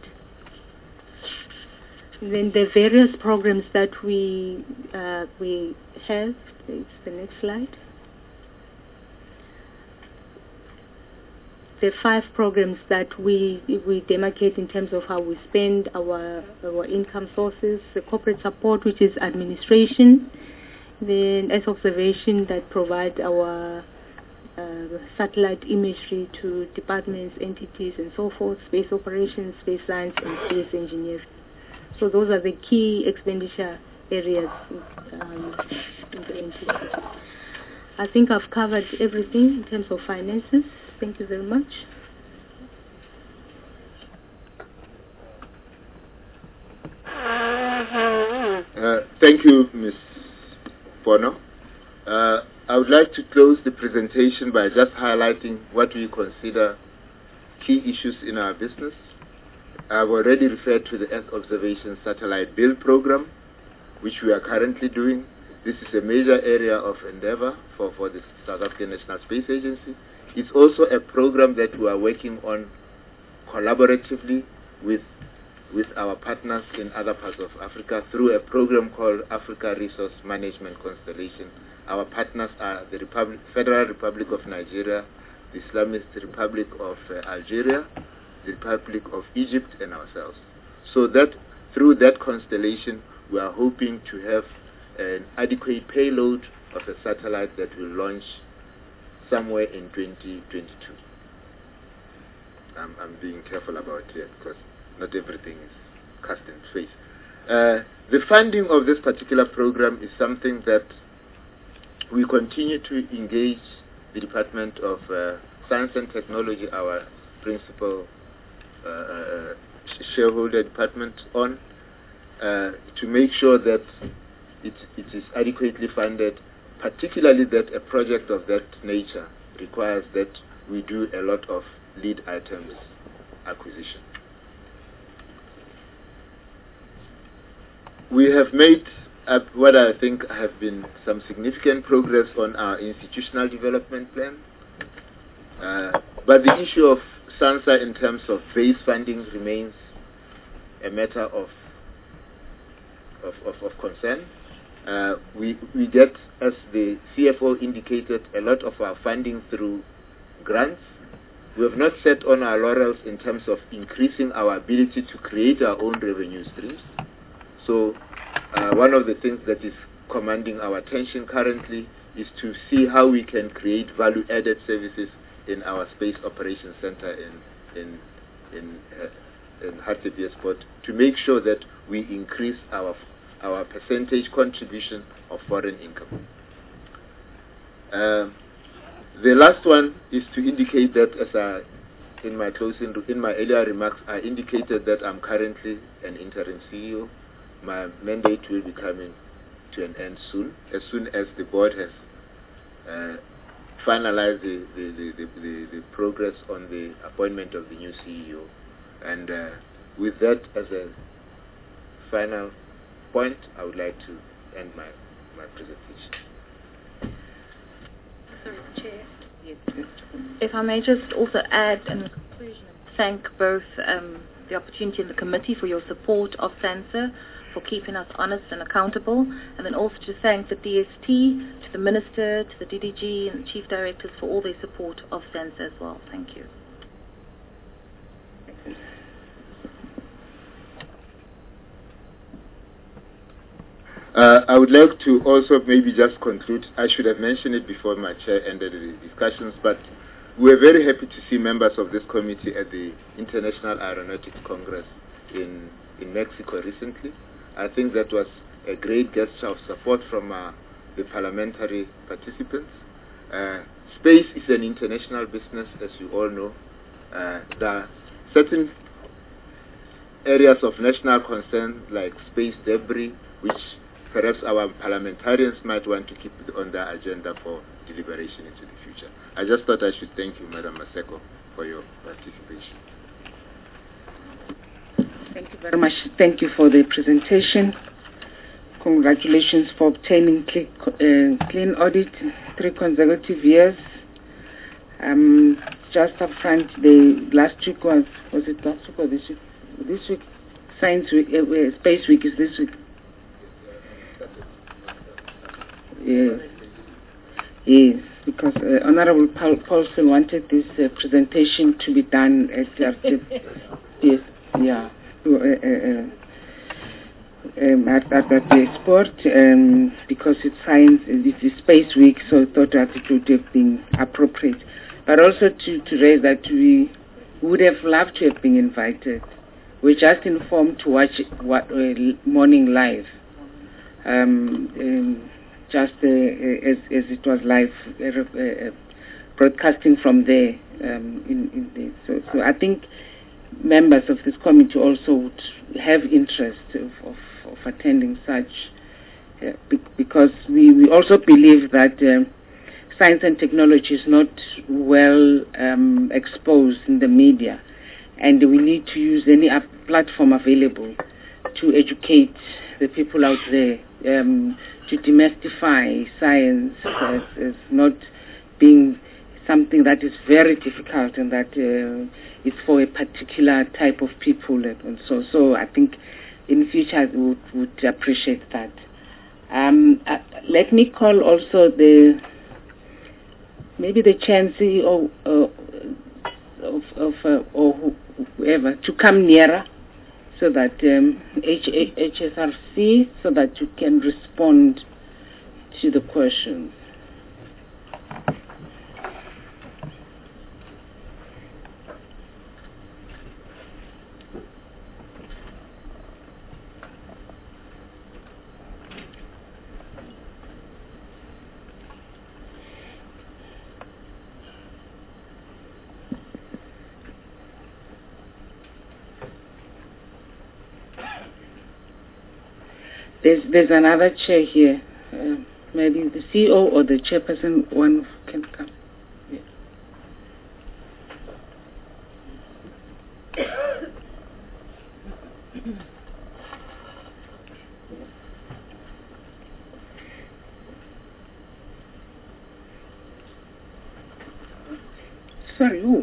Then the various programs that we uh, we have, it's the next slide. The five programs that we we demarcate in terms of how we spend our our income sources, the corporate support, which is administration, then as observation that provide our uh, satellite imagery to departments, entities, and so forth, space operations, space science, and space engineering. So those are the key expenditure areas um, in the entity. I think I've covered everything in terms of finances. Thank you very much. Uh, thank you, Miz Pono. Uh, I would like to close the presentation by just highlighting what we consider key issues in our business. I've already referred to the Earth Observation Satellite Build Program, which we are currently doing. this is a major area of endeavor for, for the South African National Space Agency. It's also a program that we are working on collaboratively with with our partners in other parts of Africa through a program called Africa Resource Management Constellation. Our partners are the Republic, Federal Republic of Nigeria, the Islamist Republic of uh, Algeria, the Republic of Egypt, and ourselves. So that through that constellation, we are hoping to have an adequate payload of a satellite that will launch somewhere in twenty twenty-two. I'm, I'm being careful about it because not everything is cast in space. Uh, the funding of this particular program is something that we continue to engage the Department of uh, Science and Technology, our principal uh, uh, shareholder department, on uh, to make sure that it, it is adequately funded, particularly that a project of that nature requires that we do a lot of lead items acquisition. We have made up what I think have been some significant progress on our institutional development plan. Uh, but the issue of SANSA in terms of base funding remains a matter of of, of, of concern. Uh, we, we get, as the C F O indicated, a lot of our funding through grants. We have not set on our laurels in terms of increasing our ability to create our own revenue streams. So uh, one of the things that is commanding our attention currently is to see how we can create value-added services in our Space Operations Center in in in, uh, in Hartbeespoort to make sure that we increase our our percentage contribution of foreign income. Uh, the last one is to indicate that, as I, in my closing, in my earlier remarks, I indicated that I'm currently an interim C E O. My mandate will be coming to an end soon, as soon as the board has uh, finalized the the, the, the, the the progress on the appointment of the new C E O. And uh, with that as a final point, I would like to end my, my presentation. Sorry, Chair. If I may just also add in the conclusion, thank both um, the opportunity and the committee for your support of SANSA, for keeping us honest and accountable, and then also to thank the D S T, to the Minister, to the D D G and the Chief Directors for all their support of SANSA as well. Thank you. Uh, I would like to also maybe just conclude. I should have mentioned it before my chair ended the discussions, but we are very happy to see members of this committee at the International Aeronautics Congress in, in Mexico recently. I think that was a great gesture of support from uh, the parliamentary participants. Uh, space is an international business, as you all know. Uh, there are certain areas of national concern, like space debris, which perhaps our parliamentarians might want to keep on their agenda for deliberation into the future. I just thought I should thank you, Madam Maseko, for your participation. Thank you very much. Thank you for the presentation. Congratulations for obtaining clean, uh, clean audit three consecutive years. Um, just up front, the last week was, was it last week or this week? This week, Science Week, uh, Space Week is this week. Yes, yes, because uh, Honorable Paul Paulson wanted this uh, presentation to be done at the yes, yeah, uh, uh, um, at, at, at the sport um, because it's science, it is Space Week, so I thought that it would have been appropriate. But also to, to raise that we would have loved to have been invited. We're just informed to watch what, uh, morning live. Um, um, just uh, as, as it was live uh, uh, broadcasting from there. Um, in, in the, so, so I think members of this committee also would have interest of, of, of attending such, uh, be, because we, we also believe that uh, science and technology is not well um, exposed in the media, and we need to use any platform available to educate the people out there, um, to demystify science as, as not being something that is very difficult and that uh, is for a particular type of people and so. So I think in future I would, would appreciate that. Um, uh, let me call also the maybe the chancellor or uh, of, of uh, or whoever to come nearer, so that um, H S R C, so that you can respond to the questions. There's, there's another chair here. Uh, maybe the C E O or the chairperson, one can come. Yeah. Sorry, who?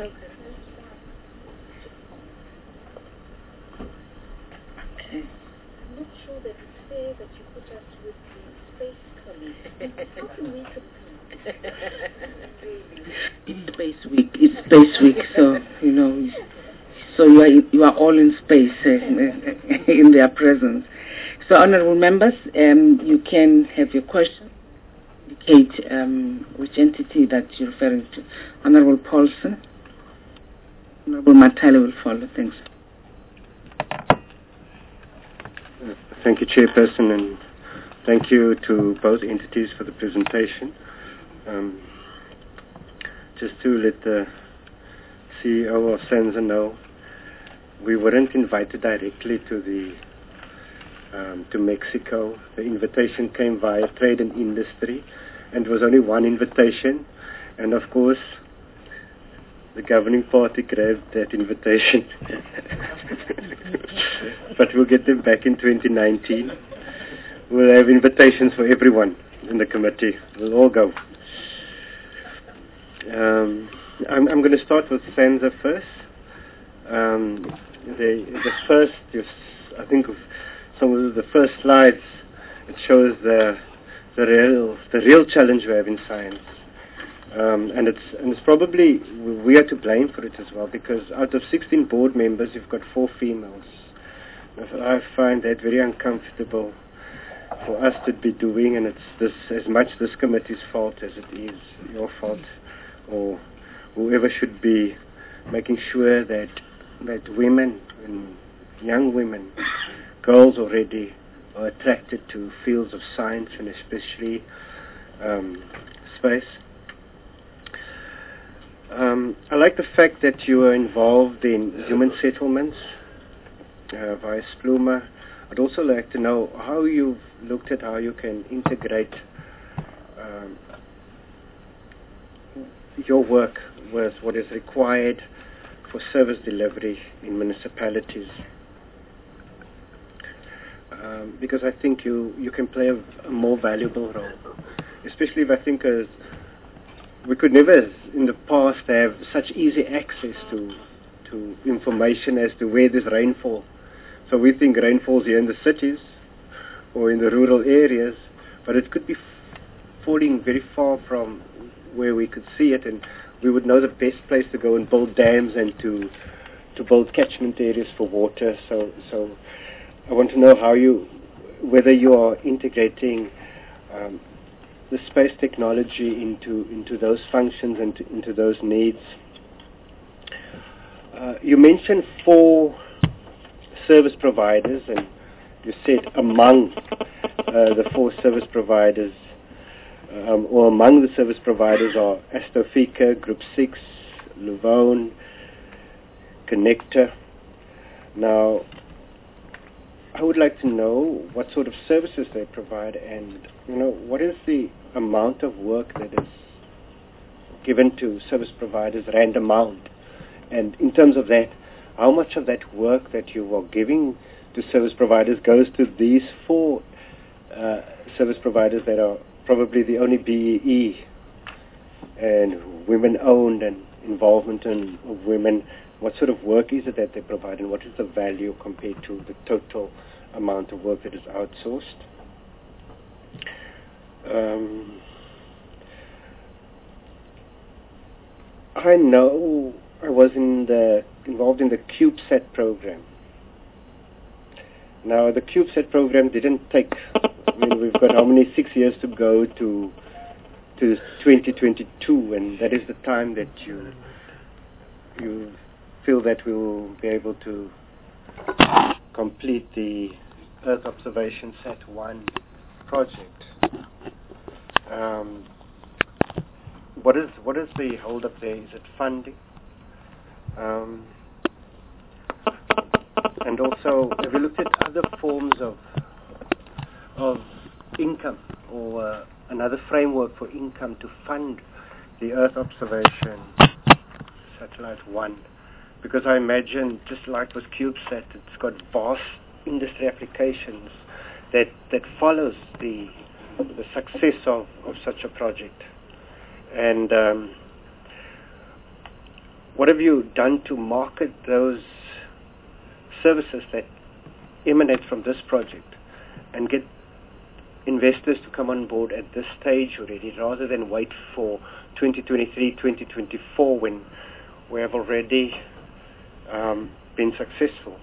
That you put us with the space colleagues. How can we It's Space Week. It's Space Week, so you know, so you are you are all in space uh, in their presence. So, honourable members, um, you can have your question. Indicate um, which entity that you're referring to. Honourable Paulson. Honourable Matale will follow. Thanks. Thank you, Chairperson, and thank you to both entities for the presentation. Um, just to let the C E O of SANZA know, we weren't invited directly to the um, to Mexico. The invitation came via Trade and Industry, and it was only one invitation, and of course, the governing party grabbed that invitation. But we'll get them back in twenty nineteen. We'll have invitations for everyone in the committee. We'll all go. Um, I'm, I'm going to start with SANZA first. Um, the, the first, I think, of some of the first slides, it shows the the real the real challenge we have in science. Um, and it's and it's probably we are to blame for it as well, because out of sixteen board members, you've got four females. I find that very uncomfortable for us to be doing, and it's this as much this committee's fault as it is your fault, or whoever should be making sure that that women and young women, girls already, are attracted to fields of science and especially um, space. Um, I like the fact that you are involved in human settlements uh, via SPLUMA. I'd also like to know how you've looked at how you can integrate um, your work with what is required for service delivery in municipalities. Um, because I think you, you can play a, a more valuable role, especially if I think as we could never in the past have such easy access to to information as to where there's rainfall. So we think rainfall's here in the cities or in the rural areas, but it could be f- falling very far from where we could see it, and we would know the best place to go and build dams and to to build catchment areas for water. So so I want to know how you, whether you are integrating um, the space technology into into those functions and to, into those needs. Uh, you mentioned four service providers, and you said among uh, the four service providers, um, or among the service providers are Astofika, Group six, Luvone, Connector. Now, I would like to know what sort of services they provide, and you know, what is the amount of work that is given to service providers, rand amount, and in terms of that, how much of that work that you are giving to service providers goes to these four uh, service providers that are probably the only B E E and women-owned and involvement in, of women. What sort of work is it that they provide, and what is the value compared to the total amount of work that is outsourced? Um, I know I was in the, involved in the CubeSat program. Now, the CubeSat program didn't take, I mean, we've got how many, six years to go to to twenty twenty-two, and that is the time that you you feel that we will be able to complete the Earth Observation Sat one project. Um, what is what is the hold up there? Is it funding? Um, and also, have you looked at other forms of of income, or uh, another framework for income to fund the Earth Observation Satellite one? Because I imagine, just like with CubeSat, it's got vast industry applications that that follows the the success of, of such a project. And um, what have you done to market those services that emanate from this project and get investors to come on board at this stage already, rather than wait for twenty twenty-three, twenty twenty-four when we have already um, been successful?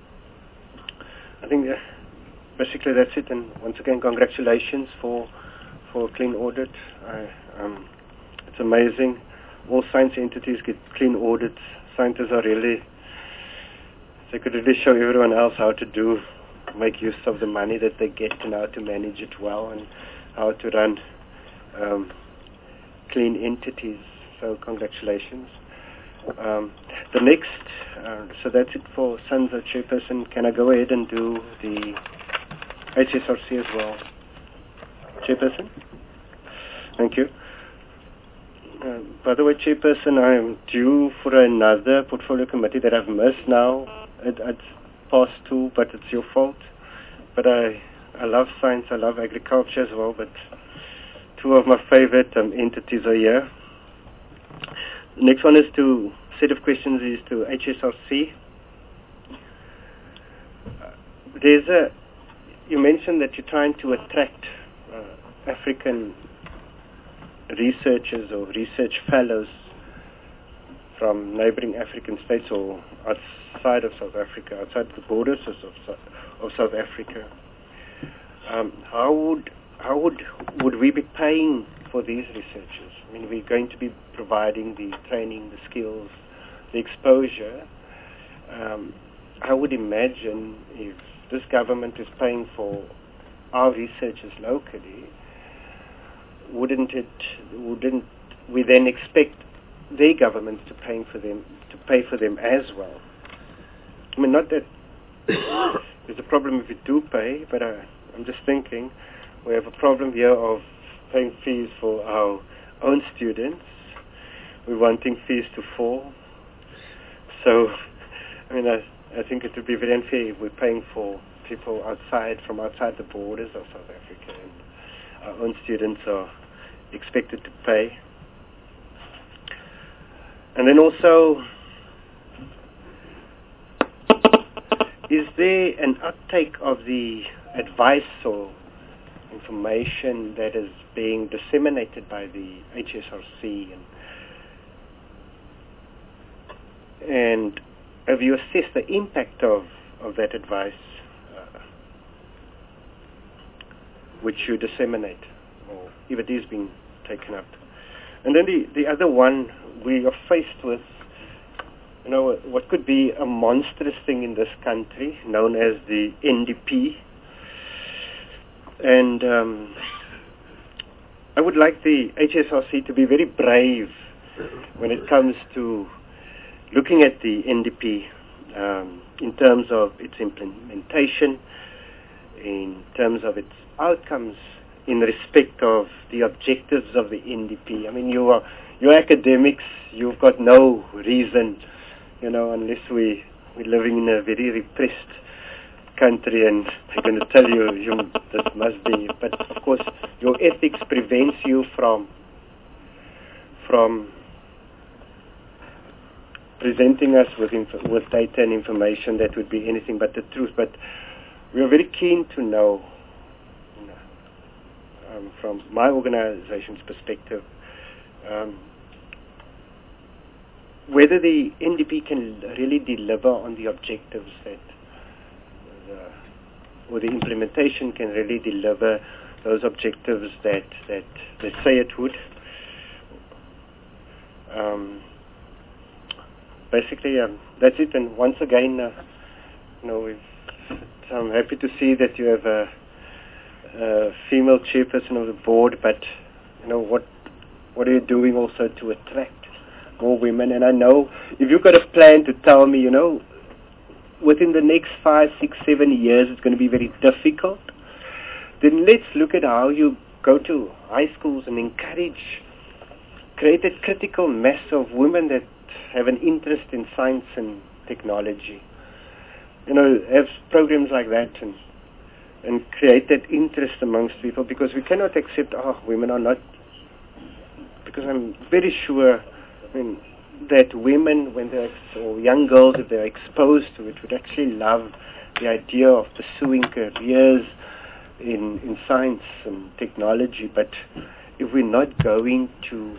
I think uh, basically that's it. And once again, congratulations for for clean audit. I, um, it's amazing. All science entities get clean audits. Scientists are really, they could really show everyone else how to do, make use of the money that they get and how to manage it well and how to run um, clean entities. So congratulations. Um, the next, uh, so that's it for SANZA Chairperson. Can I go ahead and do the H S R C as well? Chairperson? Thank you. Uh, by the way, Chairperson, I am due for another portfolio committee that I've missed now. It, it's past two, but it's your fault. But I, I love science, I love agriculture as well, but two of my favorite um, entities are here. The next one is to, set of questions is to H S R C. Uh, there's a, you mentioned that you're trying to attract uh, African researchers or research fellows from neighboring African states or outside of South Africa, outside the borders of, of South Africa. Um, how would how would would we be paying for these researchers? I mean, we're going to be providing the training, the skills, the exposure. Um, I would imagine if this government is paying for our researchers locally, wouldn't it? Wouldn't we then expect their governments to paying for them to pay for them as well? I mean, not that there's a problem if we do pay, but uh, I'm just thinking we have a problem here of paying fees for our own students. We're wanting fees to fall. So, I mean, I, I think it would be very unfair if we're paying for people outside, from outside the borders of South Africa, and our own students are expected to pay. And then also, is there an uptake of the advice or information that is being disseminated by the H S R C, and, and have you assessed the impact of, of that advice uh, which you disseminate, or if it is being taken up? And then the, the other one, we are faced with, you know, what could be a monstrous thing in this country known as the N D P. And um, I would like the H S R C to be very brave when it comes to looking at the N D P um, in terms of its implementation, in terms of its outcomes, in respect of the objectives of the N D P. I mean, you are you're academics. You've got no reason, you know, unless we we're living in a very repressed country and they're going to tell you, you this must be. But of course, your ethics prevents you from from presenting us with inf- with data and information that would be anything but the truth. But we are very keen to know, you know, um, from my organization's perspective, um, whether the N D P can really deliver on the objectives that, the, or the implementation can really deliver those objectives that, that they say it would. Um, basically, um, that's it. And once again, uh, you know, we've, I'm happy to see that you have a, a female chairperson of the board. But you know, what what are you doing also to attract more women? And I know if you've got a plan to tell me, you know, within the next five, six, seven years, it's going to be very difficult. Then let's look at how you go to high schools and encourage. Create a critical mass of women that have an interest in science and technology. You know, have programs like that and and create that interest amongst people, because we cannot accept, oh, women are not, because I'm very sure, I mean, that women, when they're, or young girls, if they're exposed to it, would actually love the idea of pursuing careers in, in science and technology. But if we're not going to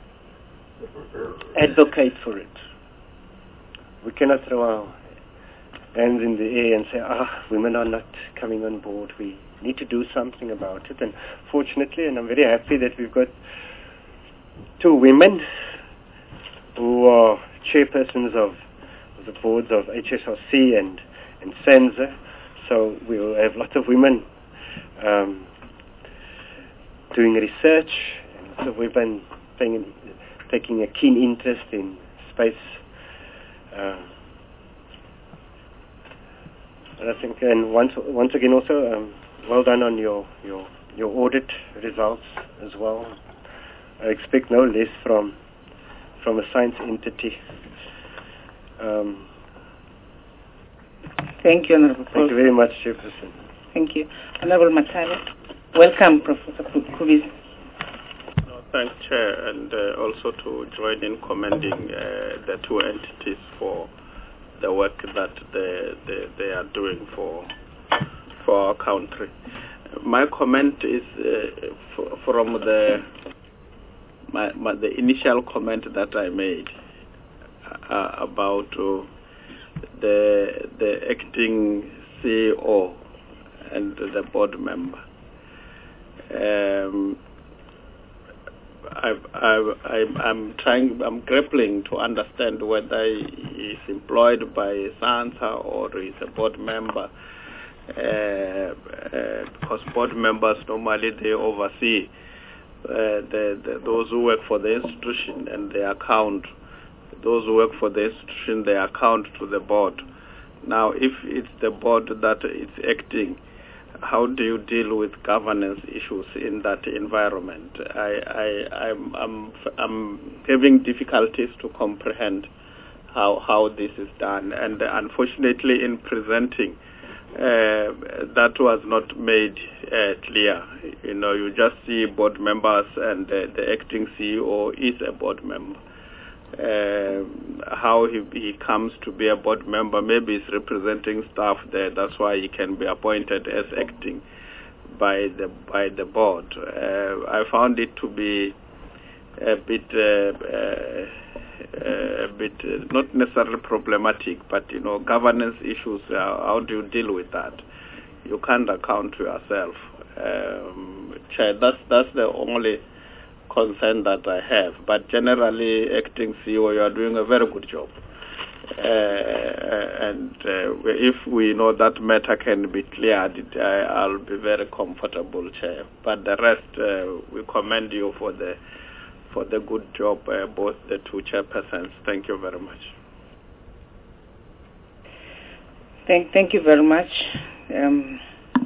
advocate for it, we cannot throw our hands in the air and say, ah, women are not coming on board. We need to do something about it. And fortunately, and I'm very happy that we've got two women who are chairpersons of the boards of H S R C and, and SANZA. So we will have lots of women um, doing research, and lots of women paying, taking a keen interest in space. Uh, and I think, and once once again also, um, well done on your, your your audit results as well. I expect no less from from a science entity. Um, Thank you, Honorable. Thank you very much, Chairperson. Thank you. Honorable Matale. Welcome, Professor Kubis. No, thanks, Chair, and uh, also to join in commending uh, the two entities for the work that they, they, they are doing for for our country. My comment is uh, f- from the my, my, the initial comment that I made uh, about uh, the the acting C E O and the board member. Um, I've, I've, I'm, I'm trying, I'm grappling to understand whether he's employed by SANZA or he's a board member. Uh, uh, because board members normally they oversee uh, the, the, those who work for the institution and they account. Those who work for the institution, they account to the board. Now, if it's the board that is acting, how do you deal with governance issues in that environment? I, I, I'm, I'm, I'm having difficulties to comprehend how how this is done, and unfortunately, in presenting, uh, that was not made uh, clear. You know, you just see board members, and uh, the acting C E O is a board member. Uh, how he, he comes to be a board member, maybe he's representing staff there, that's why he can be appointed as acting by the by the board. Uh, I found it to be a bit uh, uh, a bit uh, not necessarily problematic, but you know, governance issues, uh, how do you deal with that? You can't account to yourself. Um, Chair, that's that's the only concern that I have, but generally, acting C E O, you are doing a very good job. Uh, and uh, if we know that matter can be cleared, I, I'll be very comfortable, Chair. But the rest, uh, we commend you for the for the good job, uh, both the two chairpersons. Thank you very much. Thank, thank you very much. Um,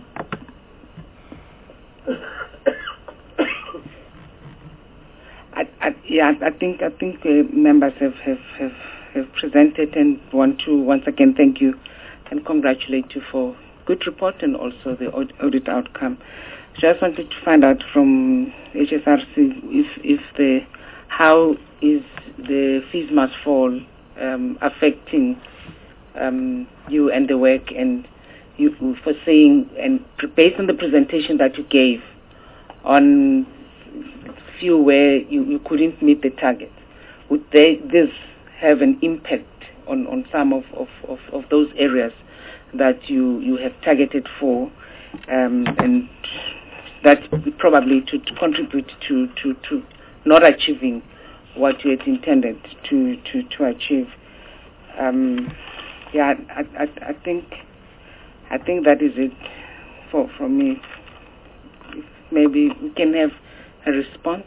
I, I, yeah, I think I think uh, members have, have, have, have presented and want to once again thank you and congratulate you for good report and also the audit outcome. Just wanted to find out from H S R C if if the how is the fees must fall um, affecting um, you and the work, and you for saying, and based on the presentation that you gave on few where you, you couldn't meet the target, would they, this have an impact on, on some of, of, of, of those areas that you, you have targeted for, um, and that probably to, to contribute to, to, to not achieving what you had intended to, to, to achieve? Um, yeah, I, I, I think I think that is it for from me. If maybe we can have a response.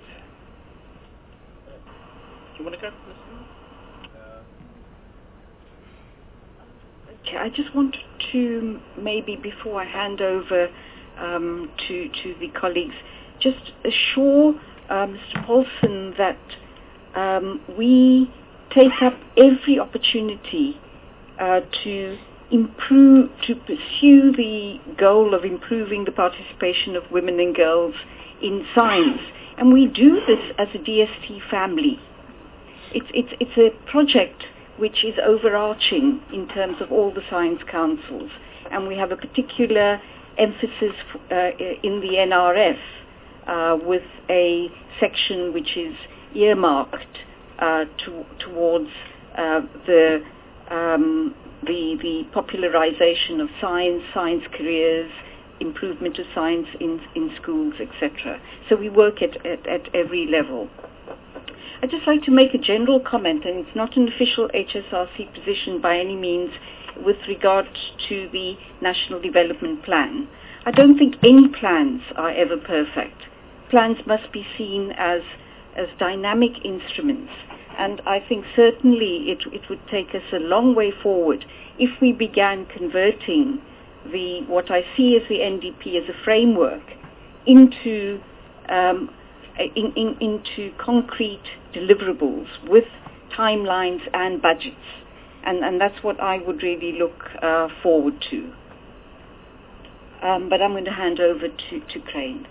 Do you want to go? Okay, I just wanted to maybe before I hand over um, to to the colleagues, just assure uh, Mister Paulson that um, we take up every opportunity uh, to improve, to pursue the goal of improving the participation of women and girls in science, and we do this as a D S T family. It's it's it's a project which is overarching in terms of all the science councils, and we have a particular emphasis uh, in the N R F uh, with a section which is earmarked uh, to, towards uh, the, um, the the popularization of science, science careers, improvement of science in in schools, et cetera. So we work at, at, at every level. I'd just like to make a general comment, and it's not an official H S R C position by any means with regard to the National Development Plan. I don't think any plans are ever perfect. Plans must be seen as, as dynamic instruments, and I think certainly it, it would take us a long way forward if we began converting the what I see as the N D P as a framework into um, in, in, into concrete deliverables with timelines and budgets, and, and that's what I would really look uh, forward to. Um, but I'm going to hand over to, to Crane.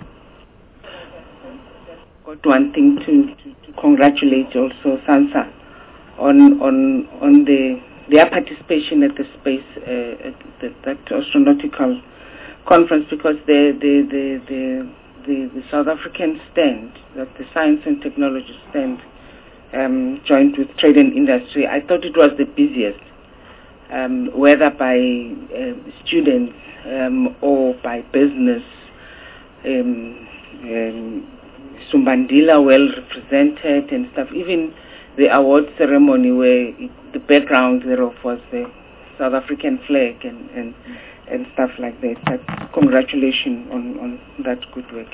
Got one thing to, to, to congratulate also SANSA on on on the their participation at the space uh, at the, that astronautical conference, because the the the the The, the South African stand, that the science and technology stand, um, joined with trade and industry, I thought it was the busiest, um, whether by uh, students um, or by business. Um, um, Sumbandila well represented and stuff. Even the award ceremony, where it, the background thereof was the South African flag and, and and stuff like that. But congratulations on, on that good work.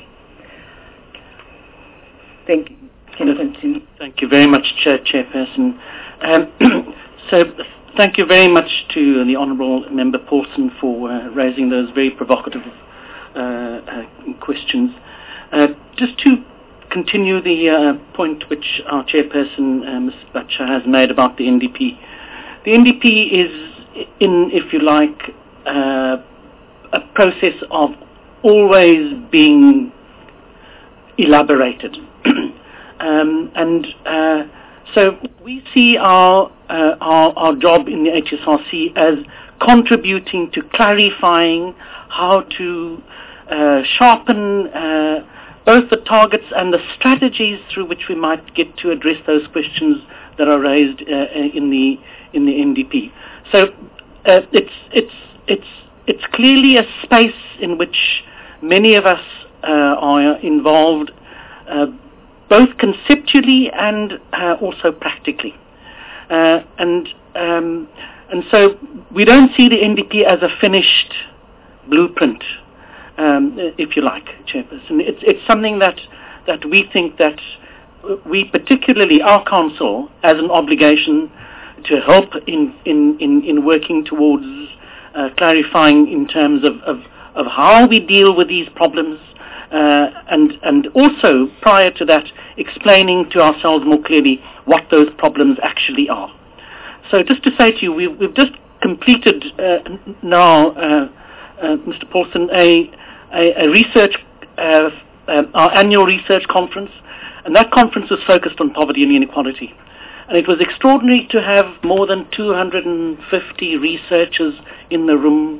Thank you. Can you continue? Thank you very much, Chair, Chairperson. Um, so thank you very much to the Honourable Member Paulson for uh, raising those very provocative uh, uh, questions. Uh, just to continue the uh, point which our Chairperson, uh, Miz Bacha, has made about the N D P. The N D P is in, if you like, Uh, a process of always being elaborated. um, and uh, so we see our, uh, our our job in the H S R C as contributing to clarifying how to uh, sharpen uh, both the targets and the strategies through which we might get to address those questions that are raised uh, in the in the N D P. So uh, it's it's It's it's clearly a space in which many of us uh, are involved, uh, both conceptually and uh, also practically, uh, and um, and so we don't see the N D P as a finished blueprint, um, if you like, Chairperson. It's it's something that that we think that we, particularly our council, has an obligation to help in in in, in working towards. Uh, clarifying in terms of, of, of how we deal with these problems, uh, and and also prior to that explaining to ourselves more clearly what those problems actually are. So just to say to you, we've, we've just completed uh, now uh, uh, Mister Paulson, a, a, a research, uh, um, our annual research conference, and that conference was focused on poverty and inequality. And it was extraordinary to have more than two hundred fifty researchers in the room,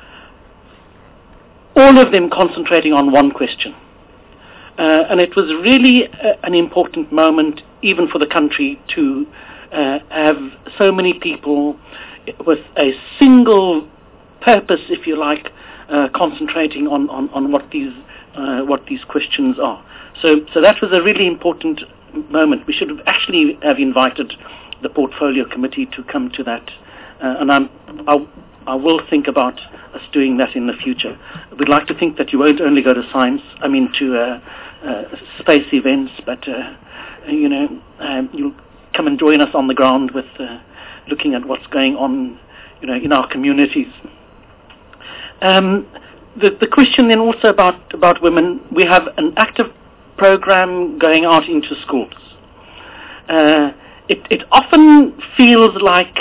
all of them concentrating on one question. Uh, and it was really a, an important moment, even for the country, to uh, have so many people with a single purpose, if you like, uh, concentrating on, on, on what these uh, what these questions are. So, so that was a really important moment. We should have actually have invited the portfolio committee to come to that, uh, and I'm, I, I will think about us doing that in the future. We'd like to think that you won't only go to science, I mean to uh, uh, space events, but uh, you know, um, you'll come and join us on the ground with uh, looking at what's going on, you know, in our communities. Um, the, the question then also about, about women, we have an active program going out into schools. Uh, it, it often feels like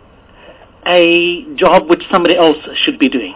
a job which somebody else should be doing.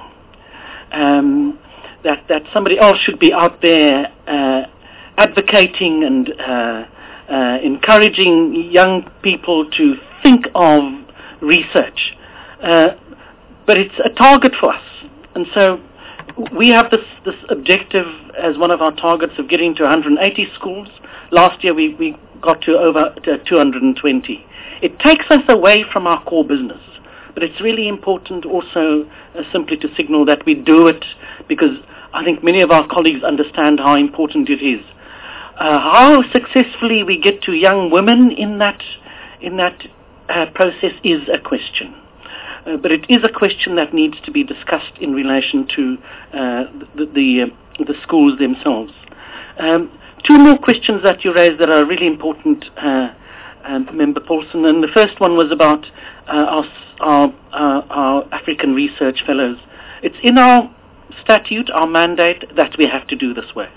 Um, that, that somebody else should be out there uh, advocating and uh, uh, encouraging young people to think of research. Uh, but it's a target for us. And so we have this, this objective as one of our targets of getting to one hundred eighty schools. Last year we, we got to over to two hundred twenty. It takes us away from our core business, but it's really important also uh, simply to signal that we do it, because I think many of our colleagues understand how important it is. Uh, how successfully we get to young women in that, in that uh, process is a question. Uh, but it is a question that needs to be discussed in relation to uh, the the, uh, the schools themselves. Um, two more questions that you raised that are really important, uh, uh, Member Paulson. And the first one was about uh, our, our, our, our African Research Fellows. It's in our statute, our mandate, that we have to do this work.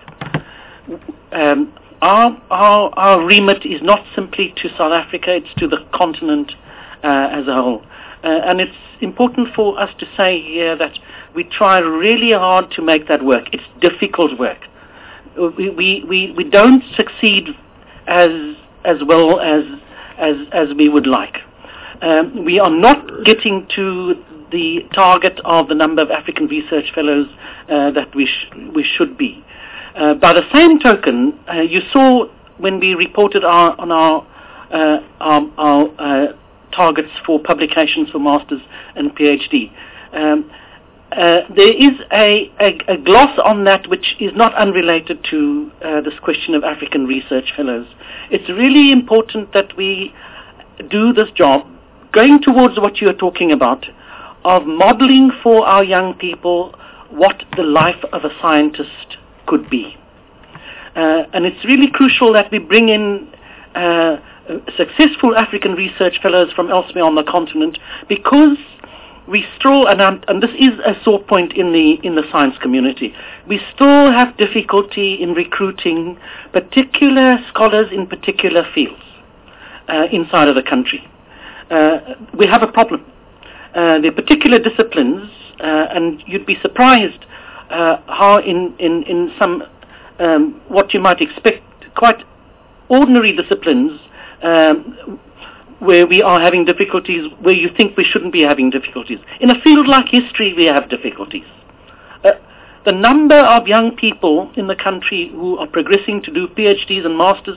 Um, our, our, our remit is not simply to South Africa, it's to the continent uh, as a whole. Uh, and it's important for us to say here that we try really hard to make that work. It's difficult work. We we, we, we don't succeed as as well as as as we would like. Um, we are not getting to the target of the number of African Research Fellows uh, that we sh- we should be. Uh, by the same token, uh, you saw when we reported our, on our uh, our, our uh, targets for publications for Masters and PhD. Um, uh, there is a, a, a gloss on that which is not unrelated to uh, this question of African Research Fellows. It's really important that we do this job, going towards what you're talking about, of modeling for our young people what the life of a scientist could be. Uh, and it's really crucial that we bring in uh, successful African Research Fellows from elsewhere on the continent, because we still, and, um, and this is a sore point in the in the science community, we still have difficulty in recruiting particular scholars in particular fields uh, inside of the country. Uh, we have a problem. Uh, there are particular disciplines, uh, and you'd be surprised uh, how in, in, in some, um, what you might expect, quite ordinary disciplines, Um, where we are having difficulties, where you think we shouldn't be having difficulties. In a field like history, we have difficulties. Uh, the number of young people in the country who are progressing to do PhDs and Masters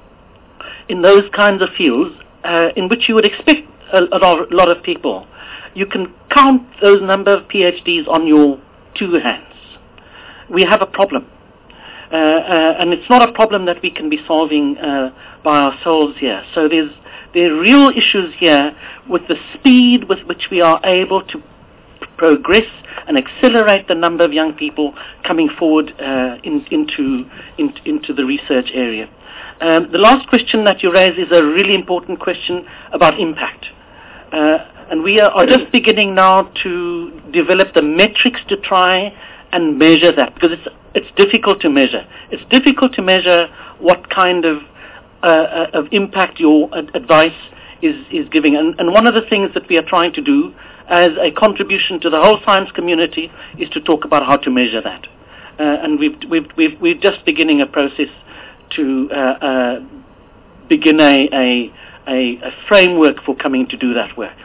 in those kinds of fields, uh, in which you would expect a, a, lot, a lot of people, you can count those number of PhDs on your two hands. We have a problem. Uh, uh, and it's not a problem that we can be solving uh, by ourselves here. So there's there are real issues here with the speed with which we are able to p- progress and accelerate the number of young people coming forward uh, in, into in, into the research area. Um, the last question that you raise is a really important question about impact. Uh, and we are, are just beginning now to develop the metrics to try and measure that, because it's it's difficult to measure. It's difficult to measure what kind of uh, of impact your ad- advice is, is giving. And, and one of the things that we are trying to do as a contribution to the whole science community is to talk about how to measure that. Uh, and we've, we've, we've, we're just beginning a process to uh, uh, begin a, a, a, a framework for coming to do that work.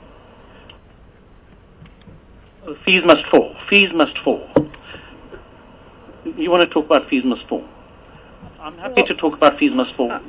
Fees must fall. Fees must fall. You want to talk about fees must fall? I'm happy to talk about fees must fall.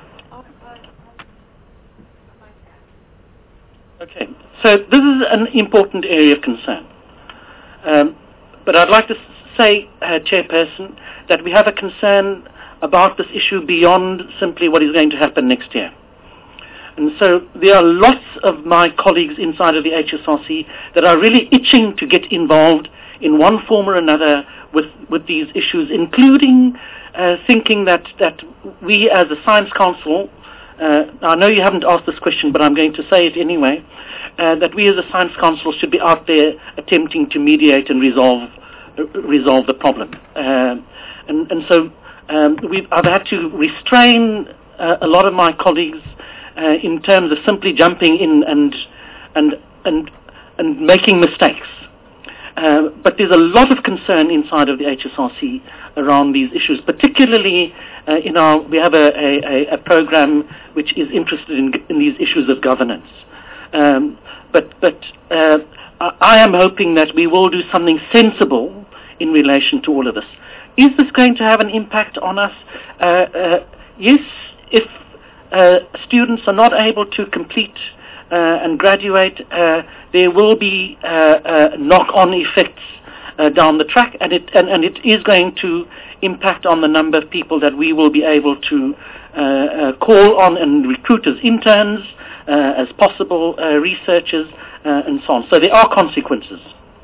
Okay, so this is an important area of concern. Um, but I'd like to say, uh, Chairperson, that we have a concern about this issue beyond simply what is going to happen next year. And so there are lots of my colleagues inside of the H S R C that are really itching to get involved in one form or another with, with these issues, including uh, thinking that, that we as a Science Council, uh, I know you haven't asked this question, but I'm going to say it anyway, uh, that we as a Science Council should be out there attempting to mediate and resolve uh, resolve the problem. Uh, and, and so um, we've, I've had to restrain uh, a lot of my colleagues Uh, in terms of simply jumping in and and and and making mistakes. Uh, but there's a lot of concern inside of the H S R C around these issues, particularly uh, in our, we have a, a, a program which is interested in, in these issues of governance. Um, but but uh, I am hoping that we will do something sensible in relation to all of this. Is this going to have an impact on us? Uh, uh, yes, if Uh, students are not able to complete uh, and graduate, uh, there will be uh, uh, knock-on effects uh, down the track, and it and, and it is going to impact on the number of people that we will be able to uh, uh, call on and recruit as interns, uh, as possible uh, researchers, uh, and so on. So there are consequences.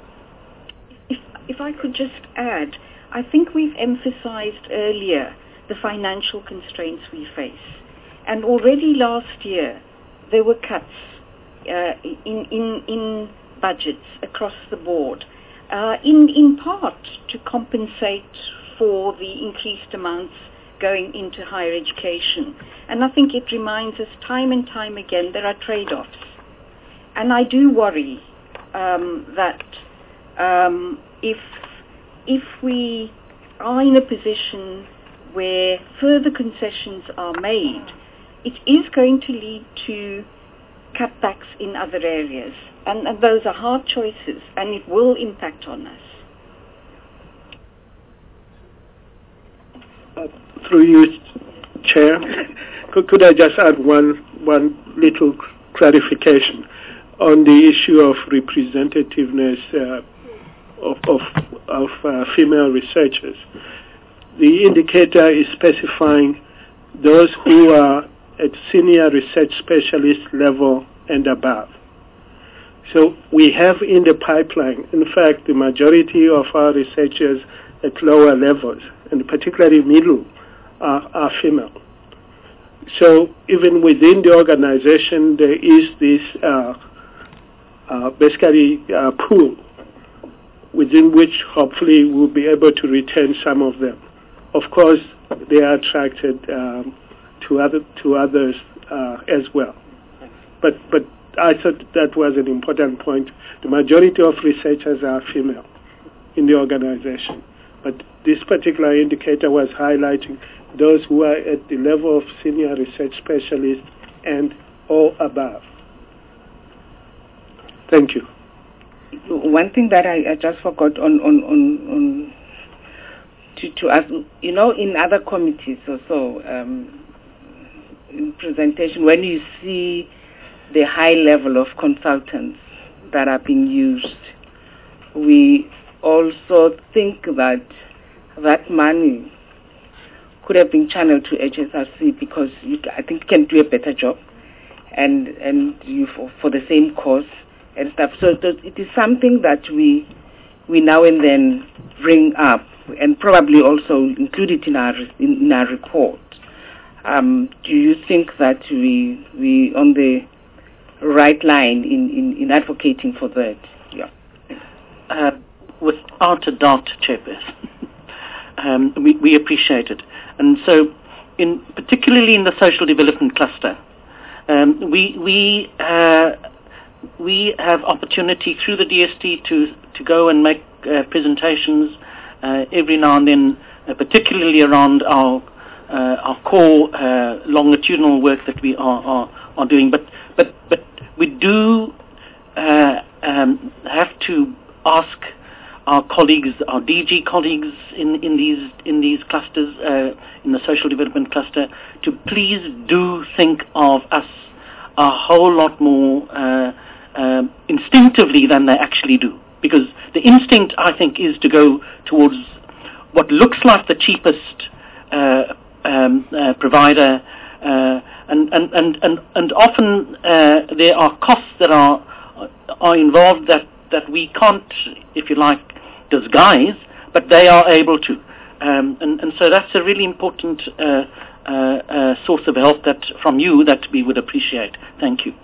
If, if I could just add, I think we've emphasized earlier the financial constraints we face. And already last year, there were cuts uh, in, in, in budgets across the board, uh, in, in part to compensate for the increased amounts going into higher education. And I think it reminds us time and time again there are trade-offs. And I do worry um, that um, if, if we are in a position where further concessions are made, it is going to lead to cutbacks in other areas. And, and those are hard choices, and it will impact on us. Uh, through you, Chair, could, could I just add one, one little clarification on the issue of representativeness uh, of, of, of uh, female researchers? The indicator is specifying those who are at senior research specialist level and above. So we have in the pipeline, in fact, the majority of our researchers at lower levels, and particularly middle, are, are female. So even within the organization, there is this uh, uh, basically uh, pool within which hopefully we'll be able to retain some of them. Of course, they are attracted um, to other to others uh, as well. But but I thought that was an important point. The majority of researchers are female in the organization. But this particular indicator was highlighting those who are at the level of senior research specialist and or above. Thank you. One thing that I, I just forgot on, on, on, on to, to ask, you know, in other committees also, um, in presentation, when you see the high level of consultants that are being used, we also think that that money could have been channeled to H S R C because you, I think you can do a better job and and you for, for the same cause and stuff. So it is something that we we now and then bring up and probably also include it in our in, in our report. Um, do you think that we we on the right line in, in, in advocating for that? Yeah. Uh, without a doubt, Chairperson. um, we, we appreciate it. And so, in particularly in the social development cluster, um, we we uh, we have opportunity through the D S T to to go and make uh, presentations uh, every now and then, uh, particularly around our uh, our core uh, longitudinal work that we are, are are doing. But but but we do uh, um, have to ask our colleagues, our D G colleagues in, in these in these clusters, uh, in the social development cluster, to please do think of us a whole lot more uh, uh, instinctively than they actually do. Because the instinct, I think, is to go towards what looks like the cheapest uh, um, uh, provider, uh, and, and, and, and, and often uh, there are costs that are are involved that, that we can't, if you like, disguise, but they are able to. Um, and, and so that's a really important uh, uh, uh, source of help that from you that we would appreciate. Thank you.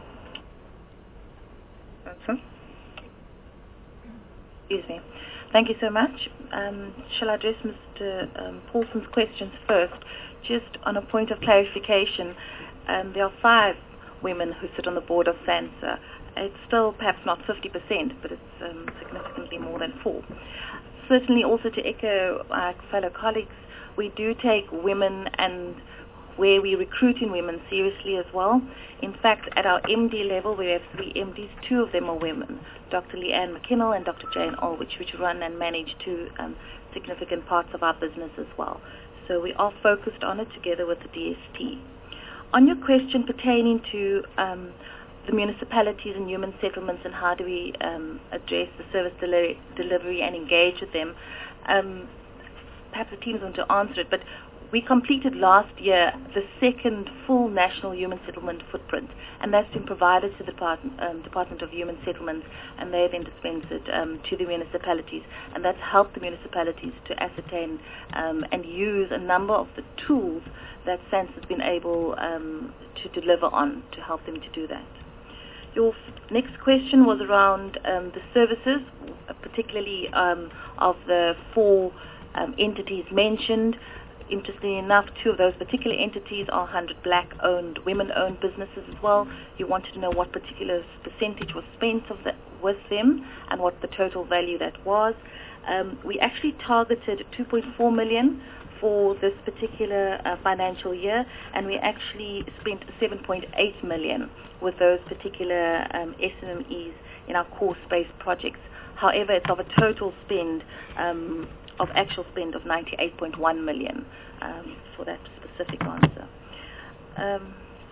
Excuse me. Thank you so much. Um, shall I address Mister Um, Paulson's questions first? Just on a point of clarification, um, there are five women who sit on the board of SANSA. It's still perhaps not fifty percent, but it's um, significantly more than four. Certainly also to echo our fellow colleagues, we do take women and where we recruit in women seriously as well. In fact, at our M D level, we have three M Ds, two of them are women, Doctor Leanne McKinnell and Doctor Jane Ulwich, which run and manage two um, significant parts of our business as well. So we are focused on it together with the D S T. On your question pertaining to um, the municipalities and human settlements and how do we um, address the service deli- delivery and engage with them, um, perhaps the teams want to answer it, but we completed last year the second full national human settlement footprint, and that's been provided to the Department, um, Department of Human Settlements, and they then dispense it um, to the municipalities, and that's helped the municipalities to ascertain um, and use a number of the tools that SANSA has been able um, to deliver on to help them to do that. Your f- next question was around um, the services, particularly um, of the four um, entities mentioned. Interestingly enough, two of those particular entities are one hundred black-owned, women-owned businesses as well. You wanted to know what particular percentage was spent of the, with them and what the total value that was. Um, we actually targeted two point four million for this particular uh, financial year, and we actually spent seven point eight million with those particular um, S M Es in our core space projects. However, it's of a total spend um, of actual spend of ninety-eight point one million um, for that specific answer. Um,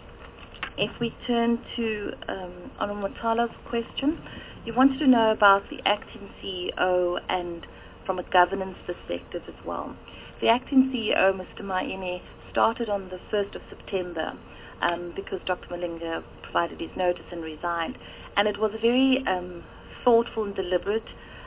if we turn to um, Honourable Matala's question, you wanted to know about the acting C E O and from a governance perspective as well. The acting C E O, Mister Maine, started on the first of September um, because Doctor Malinga provided his notice and resigned, and it was a very um, thoughtful and deliberate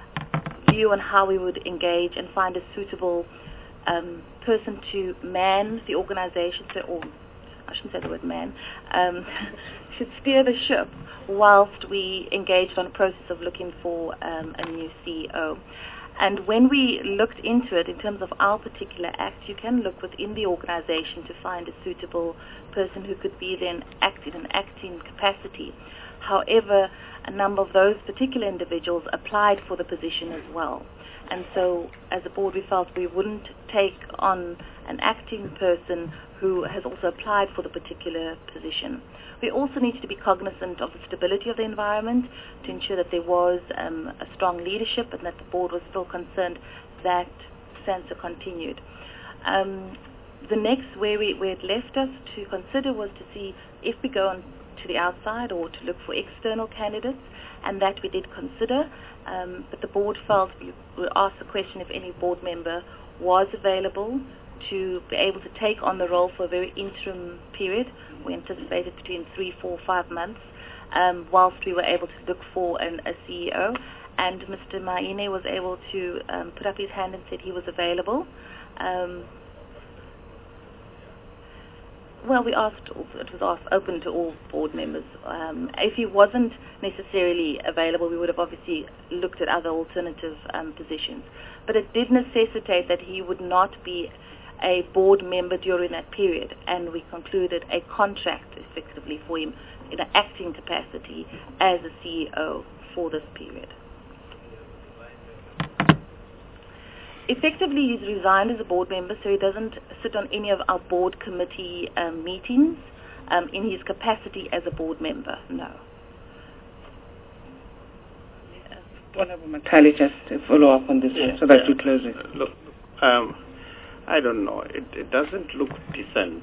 view on how we would engage and find a suitable um, person to man the organization, so, or I shouldn't say the word man, um, should steer the ship whilst we engaged on a process of looking for um, a new C E O. And when we looked into it, in terms of our particular act, you can look within the organization to find a suitable person who could be then act in an acting capacity. However, a number of those particular individuals applied for the position as well. And so, as a board, we felt we wouldn't take on an acting person who has also applied for the particular position. We also needed to be cognizant of the stability of the environment to ensure that there was um, a strong leadership and that the board was still concerned that SANSA continued. Um, the next where, we, where it left us to consider was to see if we go on to the outside or to look for external candidates, and that we did consider, um, but the board felt we would ask the question if any board member was available to be able to take on the role for a very interim period. We anticipated between three, four, five months, um, whilst we were able to look for an, a C E O, and Mister Maine was able to um, put up his hand and said he was available. Um, Well, we asked, it was asked, open to all board members. Um, if he wasn't necessarily available, we would have obviously looked at other alternative um, positions. But it did necessitate that he would not be a board member during that period, and we concluded a contract effectively for him in an acting capacity as a C E O for this period. Effectively, he's resigned as a board member, so he doesn't sit on any of our board committee um, meetings um, in his capacity as a board member, no. Honorable Matali, just to follow up on this yeah, one so that yeah. we close it. Look, um, I don't know. It, it doesn't look decent,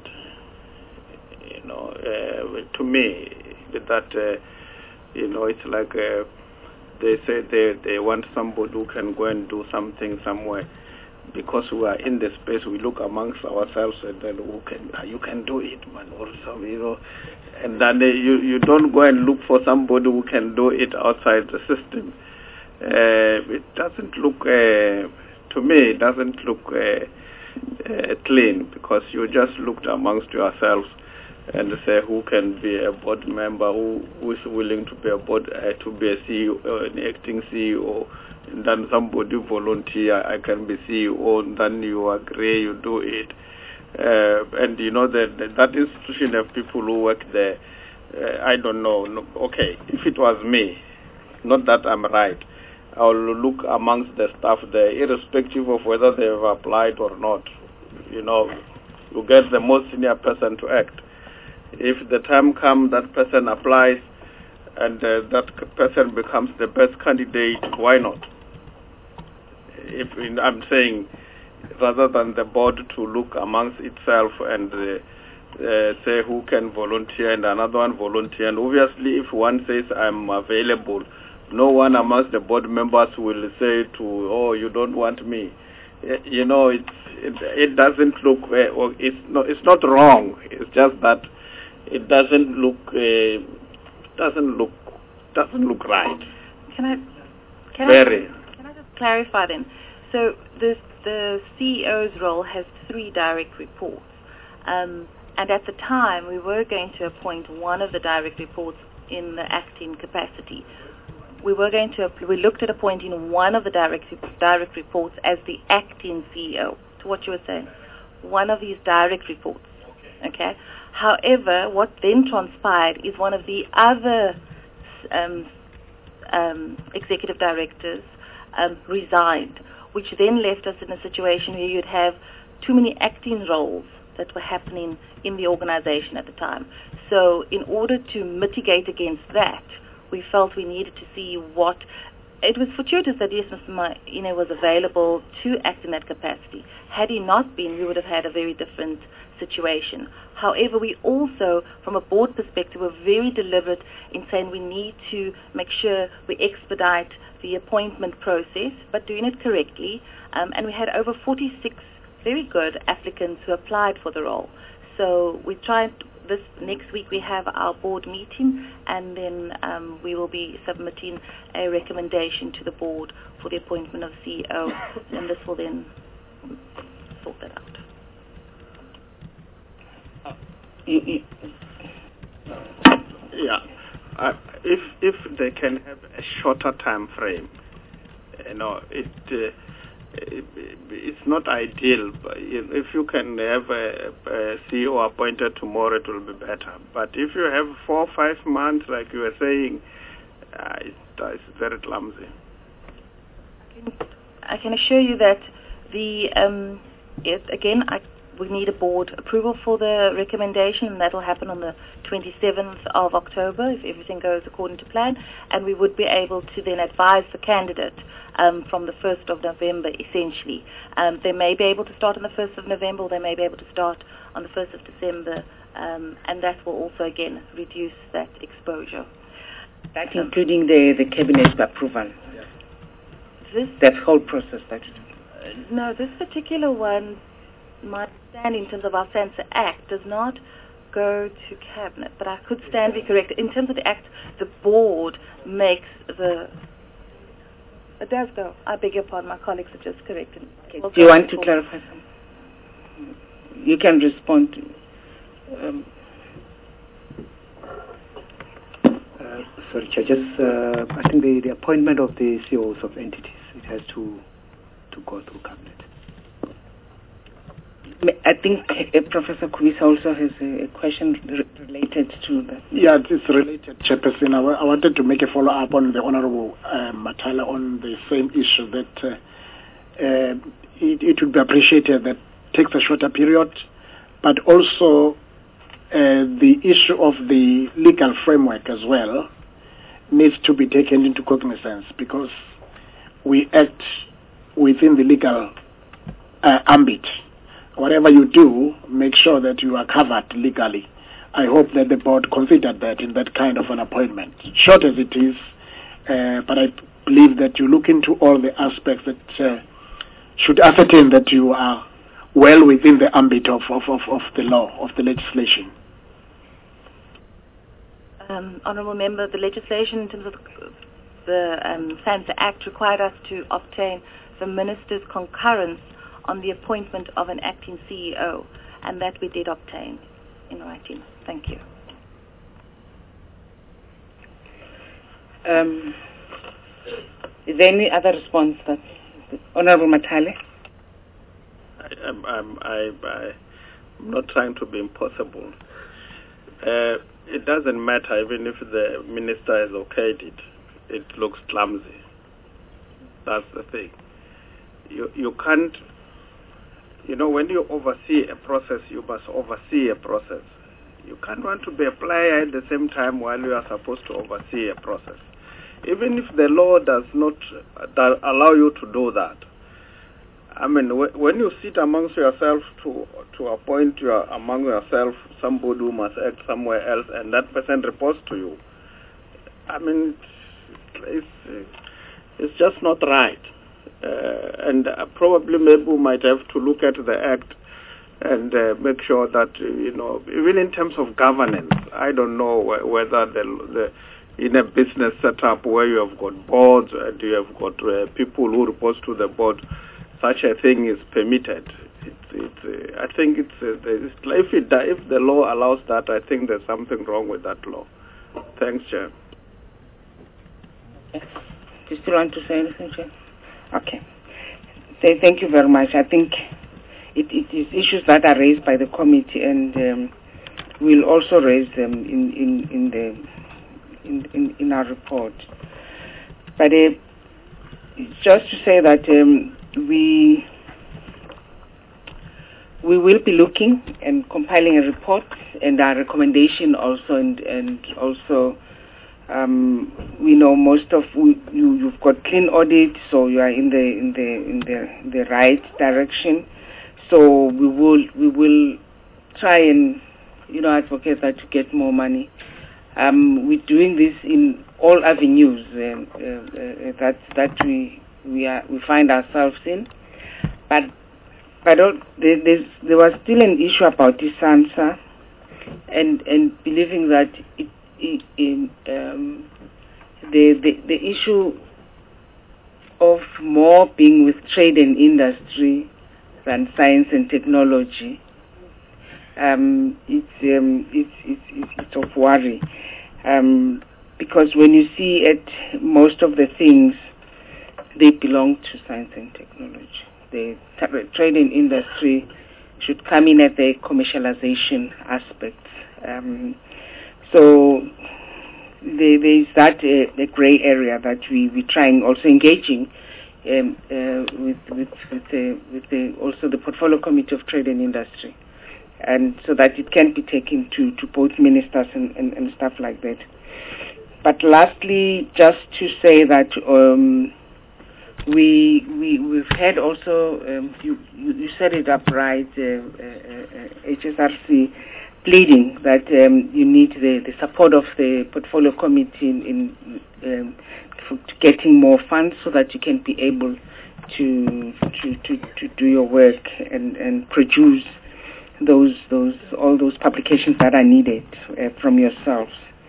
you know, uh, to me, that, uh, you know, it's like uh, they say they, they want somebody who can go and do something somewhere. Because we are in the space, we look amongst ourselves and then who can, you can do it, man, or some, you know. And then uh, you, you don't go and look for somebody who can do it outside the system. Uh, it doesn't look, uh, to me, it doesn't look uh, uh, clean, because you just looked amongst yourselves and say who can be a board member, who, who is willing to be a board, uh, to be a C E O, uh, an acting C E O, and then somebody volunteer, I can be C E O, and then you agree, you do it. Uh, and you know that that institution have people who work there. Uh, I don't know. No, okay, if it was me, not that I'm right, I'll look amongst the staff there, irrespective of whether they have applied or not. You know, you get the most senior person to act. If the time comes that person applies and uh, that person becomes the best candidate, why not? If I'm saying, rather than the board to look amongst itself and uh, uh, say who can volunteer and another one volunteer, and obviously if one says I'm available, no one amongst the board members will say to, oh, you don't want me. You know, it's, it, it doesn't look, uh, it's, not, it's not wrong. It's just that it doesn't look, uh, doesn't look, doesn't look right. Can I, can Very. I, can I just clarify then? So this, the C E O's role has three direct reports. Um, and at the time, we were going to appoint one of the direct reports in the acting capacity. We were going to, we looked at appointing one of the direct direct reports as the acting C E O, to what you were saying, one of these direct reports, okay? However, what then transpired is one of the other um, um, executive directors um, resigned, which then left us in a situation where you'd have too many acting roles that were happening in the organization at the time. So in order to mitigate against that, we felt we needed to see what, it was fortuitous that yes, Mister Maine was available to act in that capacity. Had he not been, we would have had a very different situation. However, we also, from a board perspective, were very deliberate in saying we need to make sure we expedite the appointment process, but doing it correctly. Um, and we had over forty-six very good applicants who applied for the role. So we tried. This next week we have our board meeting, and then um, we will be submitting a recommendation to the board for the appointment of C E O, and this will then sort that out. You, you. Yeah, uh, if if they can have a shorter time frame, you know, it. Uh, It's not ideal, but if you can have a, a C E O appointed tomorrow, it will be better. But if you have four or five months, like you were saying, uh, it's, it's very clumsy. I can, I can assure you that the um, it, again, I, we need a board approval for the recommendation, and that will happen on the twenty-seventh of October if everything goes according to plan, and we would be able to then advise the candidate um, from the first of November, essentially. Um, they may be able to start on the first of November, or they may be able to start on the first of December, um, and that will also, again, reduce that exposure. That's um, including the, the cabinet approval. This, that whole process. That uh, no, this particular one, my stand in terms of our SANSA Act does not go to Cabinet, but I could stand be corrected. In terms of the Act, the board makes the... It does go. I beg your pardon, my colleagues have just corrected me. Okay. Do you want to clarify something? You can respond to... Um, uh, sorry, Chair, just, uh, I think the, the appointment of the C E Os of entities, it has to, to go through Cabinet. I think uh, Professor Kubisa also has a, a question re- related to that. Yeah, it's related, Chairperson. I, w- I wanted to make a follow-up on the Honorable uh, Matala on the same issue that uh, uh, it, it would be appreciated that it takes a shorter period, but also uh, the issue of the legal framework as well needs to be taken into cognizance, because we act within the legal uh, ambit. Whatever you do, make sure that you are covered legally. I hope that the board considered that in that kind of an appointment, short as it is, uh, but I believe that you look into all the aspects that uh, should ascertain that you are well within the ambit of, of, of, of the law, of the legislation. Um, Honourable Member, the legislation in terms of the um, SANSA Act required us to obtain the Minister's concurrence on the appointment of an acting C E O, and that we did obtain in writing. Thank you. Um, is there any other response? That Honourable Matale? I, I'm, I'm, I, I'm not trying to be impossible. Uh, it doesn't matter even if the minister has okayed it. It looks clumsy. That's the thing. You you can't. You know, when you oversee a process, you must oversee a process. You can't want to be a player at the same time while you are supposed to oversee a process. Even if the law does not uh, allow you to do that. I mean, w- when you sit amongst yourself to to appoint your among yourself somebody who must act somewhere else, and that person reports to you, I mean, it's it's just not right. Uh, and uh, probably maybe we might have to look at the act and uh, make sure that, uh, you know, even in terms of governance, I don't know wh- whether the, the in a business setup where you have got boards and you have got uh, people who report to the board, such a thing is permitted. It's, it's, uh, I think it's, uh, it's if it if the law allows that, I think there's something wrong with that law. Thanks, Chair. Do you still want to say anything, Chair? Okay. Say thank you very much. I think it, it is issues that are raised by the committee, and um, we'll also raise them in in in the in in, in our report. But uh, just to say that um, we we will be looking and compiling a report and our recommendation also, and and also. Um, we know most of we, you, you've got clean audit, so you are in the in the in the the right direction. So we will we will try and you know advocate that to get more money. Um, we're doing this in all avenues um, uh, uh, that that we we are we find ourselves in, but but all, there, there's, there was still an issue about this SANSA, and and believing that it. In, um, the, the the issue of more being with trade and industry than science and technology, um, it's, um, it's, it's it's it's of worry, um, because when you see at most of the things, they belong to science and technology. The t- trade and industry should come in at the commercialization aspects. Um, So there, there is that uh, the grey area that we we trying also engaging um, uh, with with with, the, with the also the portfolio committee of trade and industry, and so that it can be taken to, to both ministers and, and, and stuff like that. But lastly, just to say that um, we we we've had also um, you, you you set it up right, uh, uh, uh, H S R C. Pleading that um, you need the, the support of the portfolio committee in, in um, for getting more funds so that you can be able to to, to, to do your work and, and produce those those all those publications that are needed uh, from yourselves.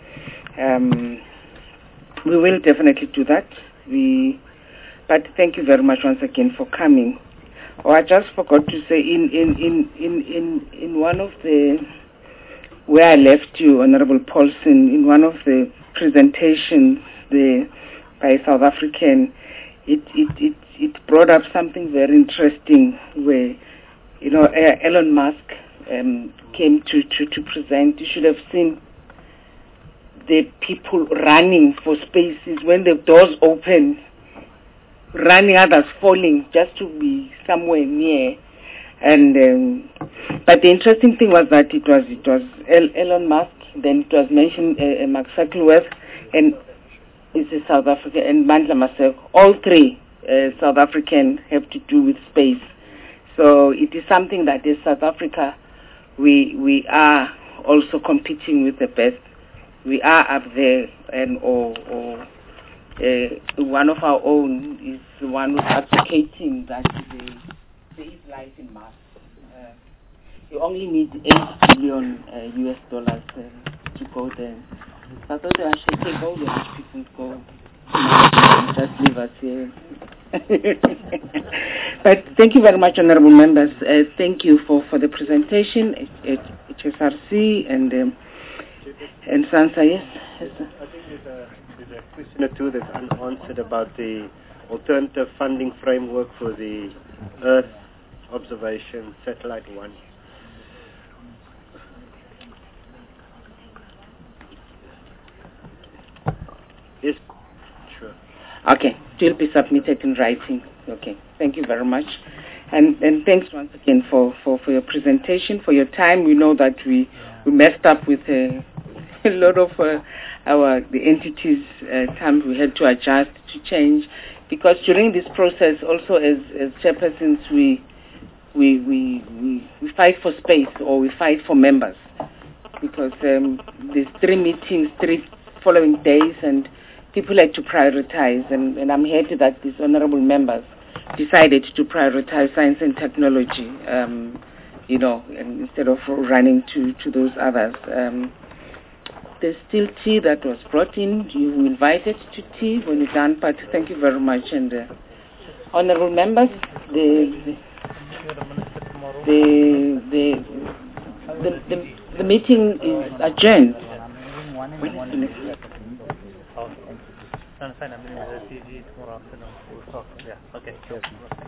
Um, we will definitely do that. We, but thank you very much once again for coming. Oh, I just forgot to say in in in in in, in one of the where I left you, Honorable Paulson, in one of the presentations the, by South African, it, it, it, it brought up something very interesting where you know, uh, Elon Musk um, came to, to, to present. You should have seen the people running for spaces when the doors open, running, others falling just to be somewhere near. And um, but the interesting thing was that it was it was El- Elon Musk. Then it was mentioned uh, uh, Mark Zuckerberg, and it's a South African, and Mandla Maseko. All three uh, South African have to do with space. So it is something that in South Africa we we are also competing with the best. We are up there, and or, or uh, one of our own is the one who's advocating that the, there is life in Mars. Uh, you only need eight billion uh, U S dollars uh, to go there. So I thought I should take all the rich people go. Just leave us here. But thank you very much, honorable members. Uh, thank you for, for the presentation at H S R C and um, and SANSA. Yes. yes sir. I think there's a, there's a question or two that's unanswered about the alternative funding framework for the Earth observation satellite one. Yes. Sure. Okay, it will be submitted in writing. Okay, thank you very much. And and thanks once again for, for, for your presentation, for your time. We know that we, we messed up with a, a lot of uh, our the entities' uh, time. We had to adjust, to change, because during this process, also as, as chairpersons, we, we, we, we, we fight for space, or we fight for members, because um, there's three meetings, three following days, and people had to prioritize, and, and I'm happy that these honorable members decided to prioritize science and technology, um, you know, and instead of running to, to those others. Um, there's still tea that was brought in. You were invited to tea when you're done, but thank you very much. And uh, honorable members, the the, the, the, the, the meeting is adjourned. When is the next one? No, fine. I'm going to see you tomorrow afternoon. We'll talk. Yeah. Okay. Sure.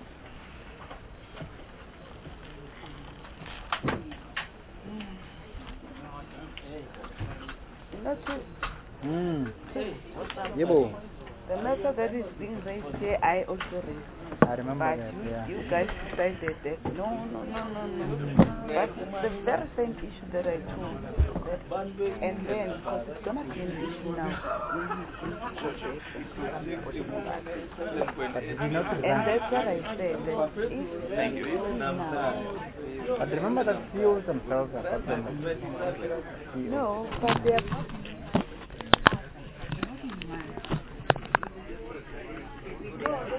Mm. Yebo. The matter that is being raised here, I also raised. I remember but that, you, yeah. you guys decided that no, no, no, no, no. But the very same issue that I told that, and then, because it's going to be an issue now, we need to project and and that's what I said, that if Thank you. now, But remember that C E Os themselves are part of the no, but they are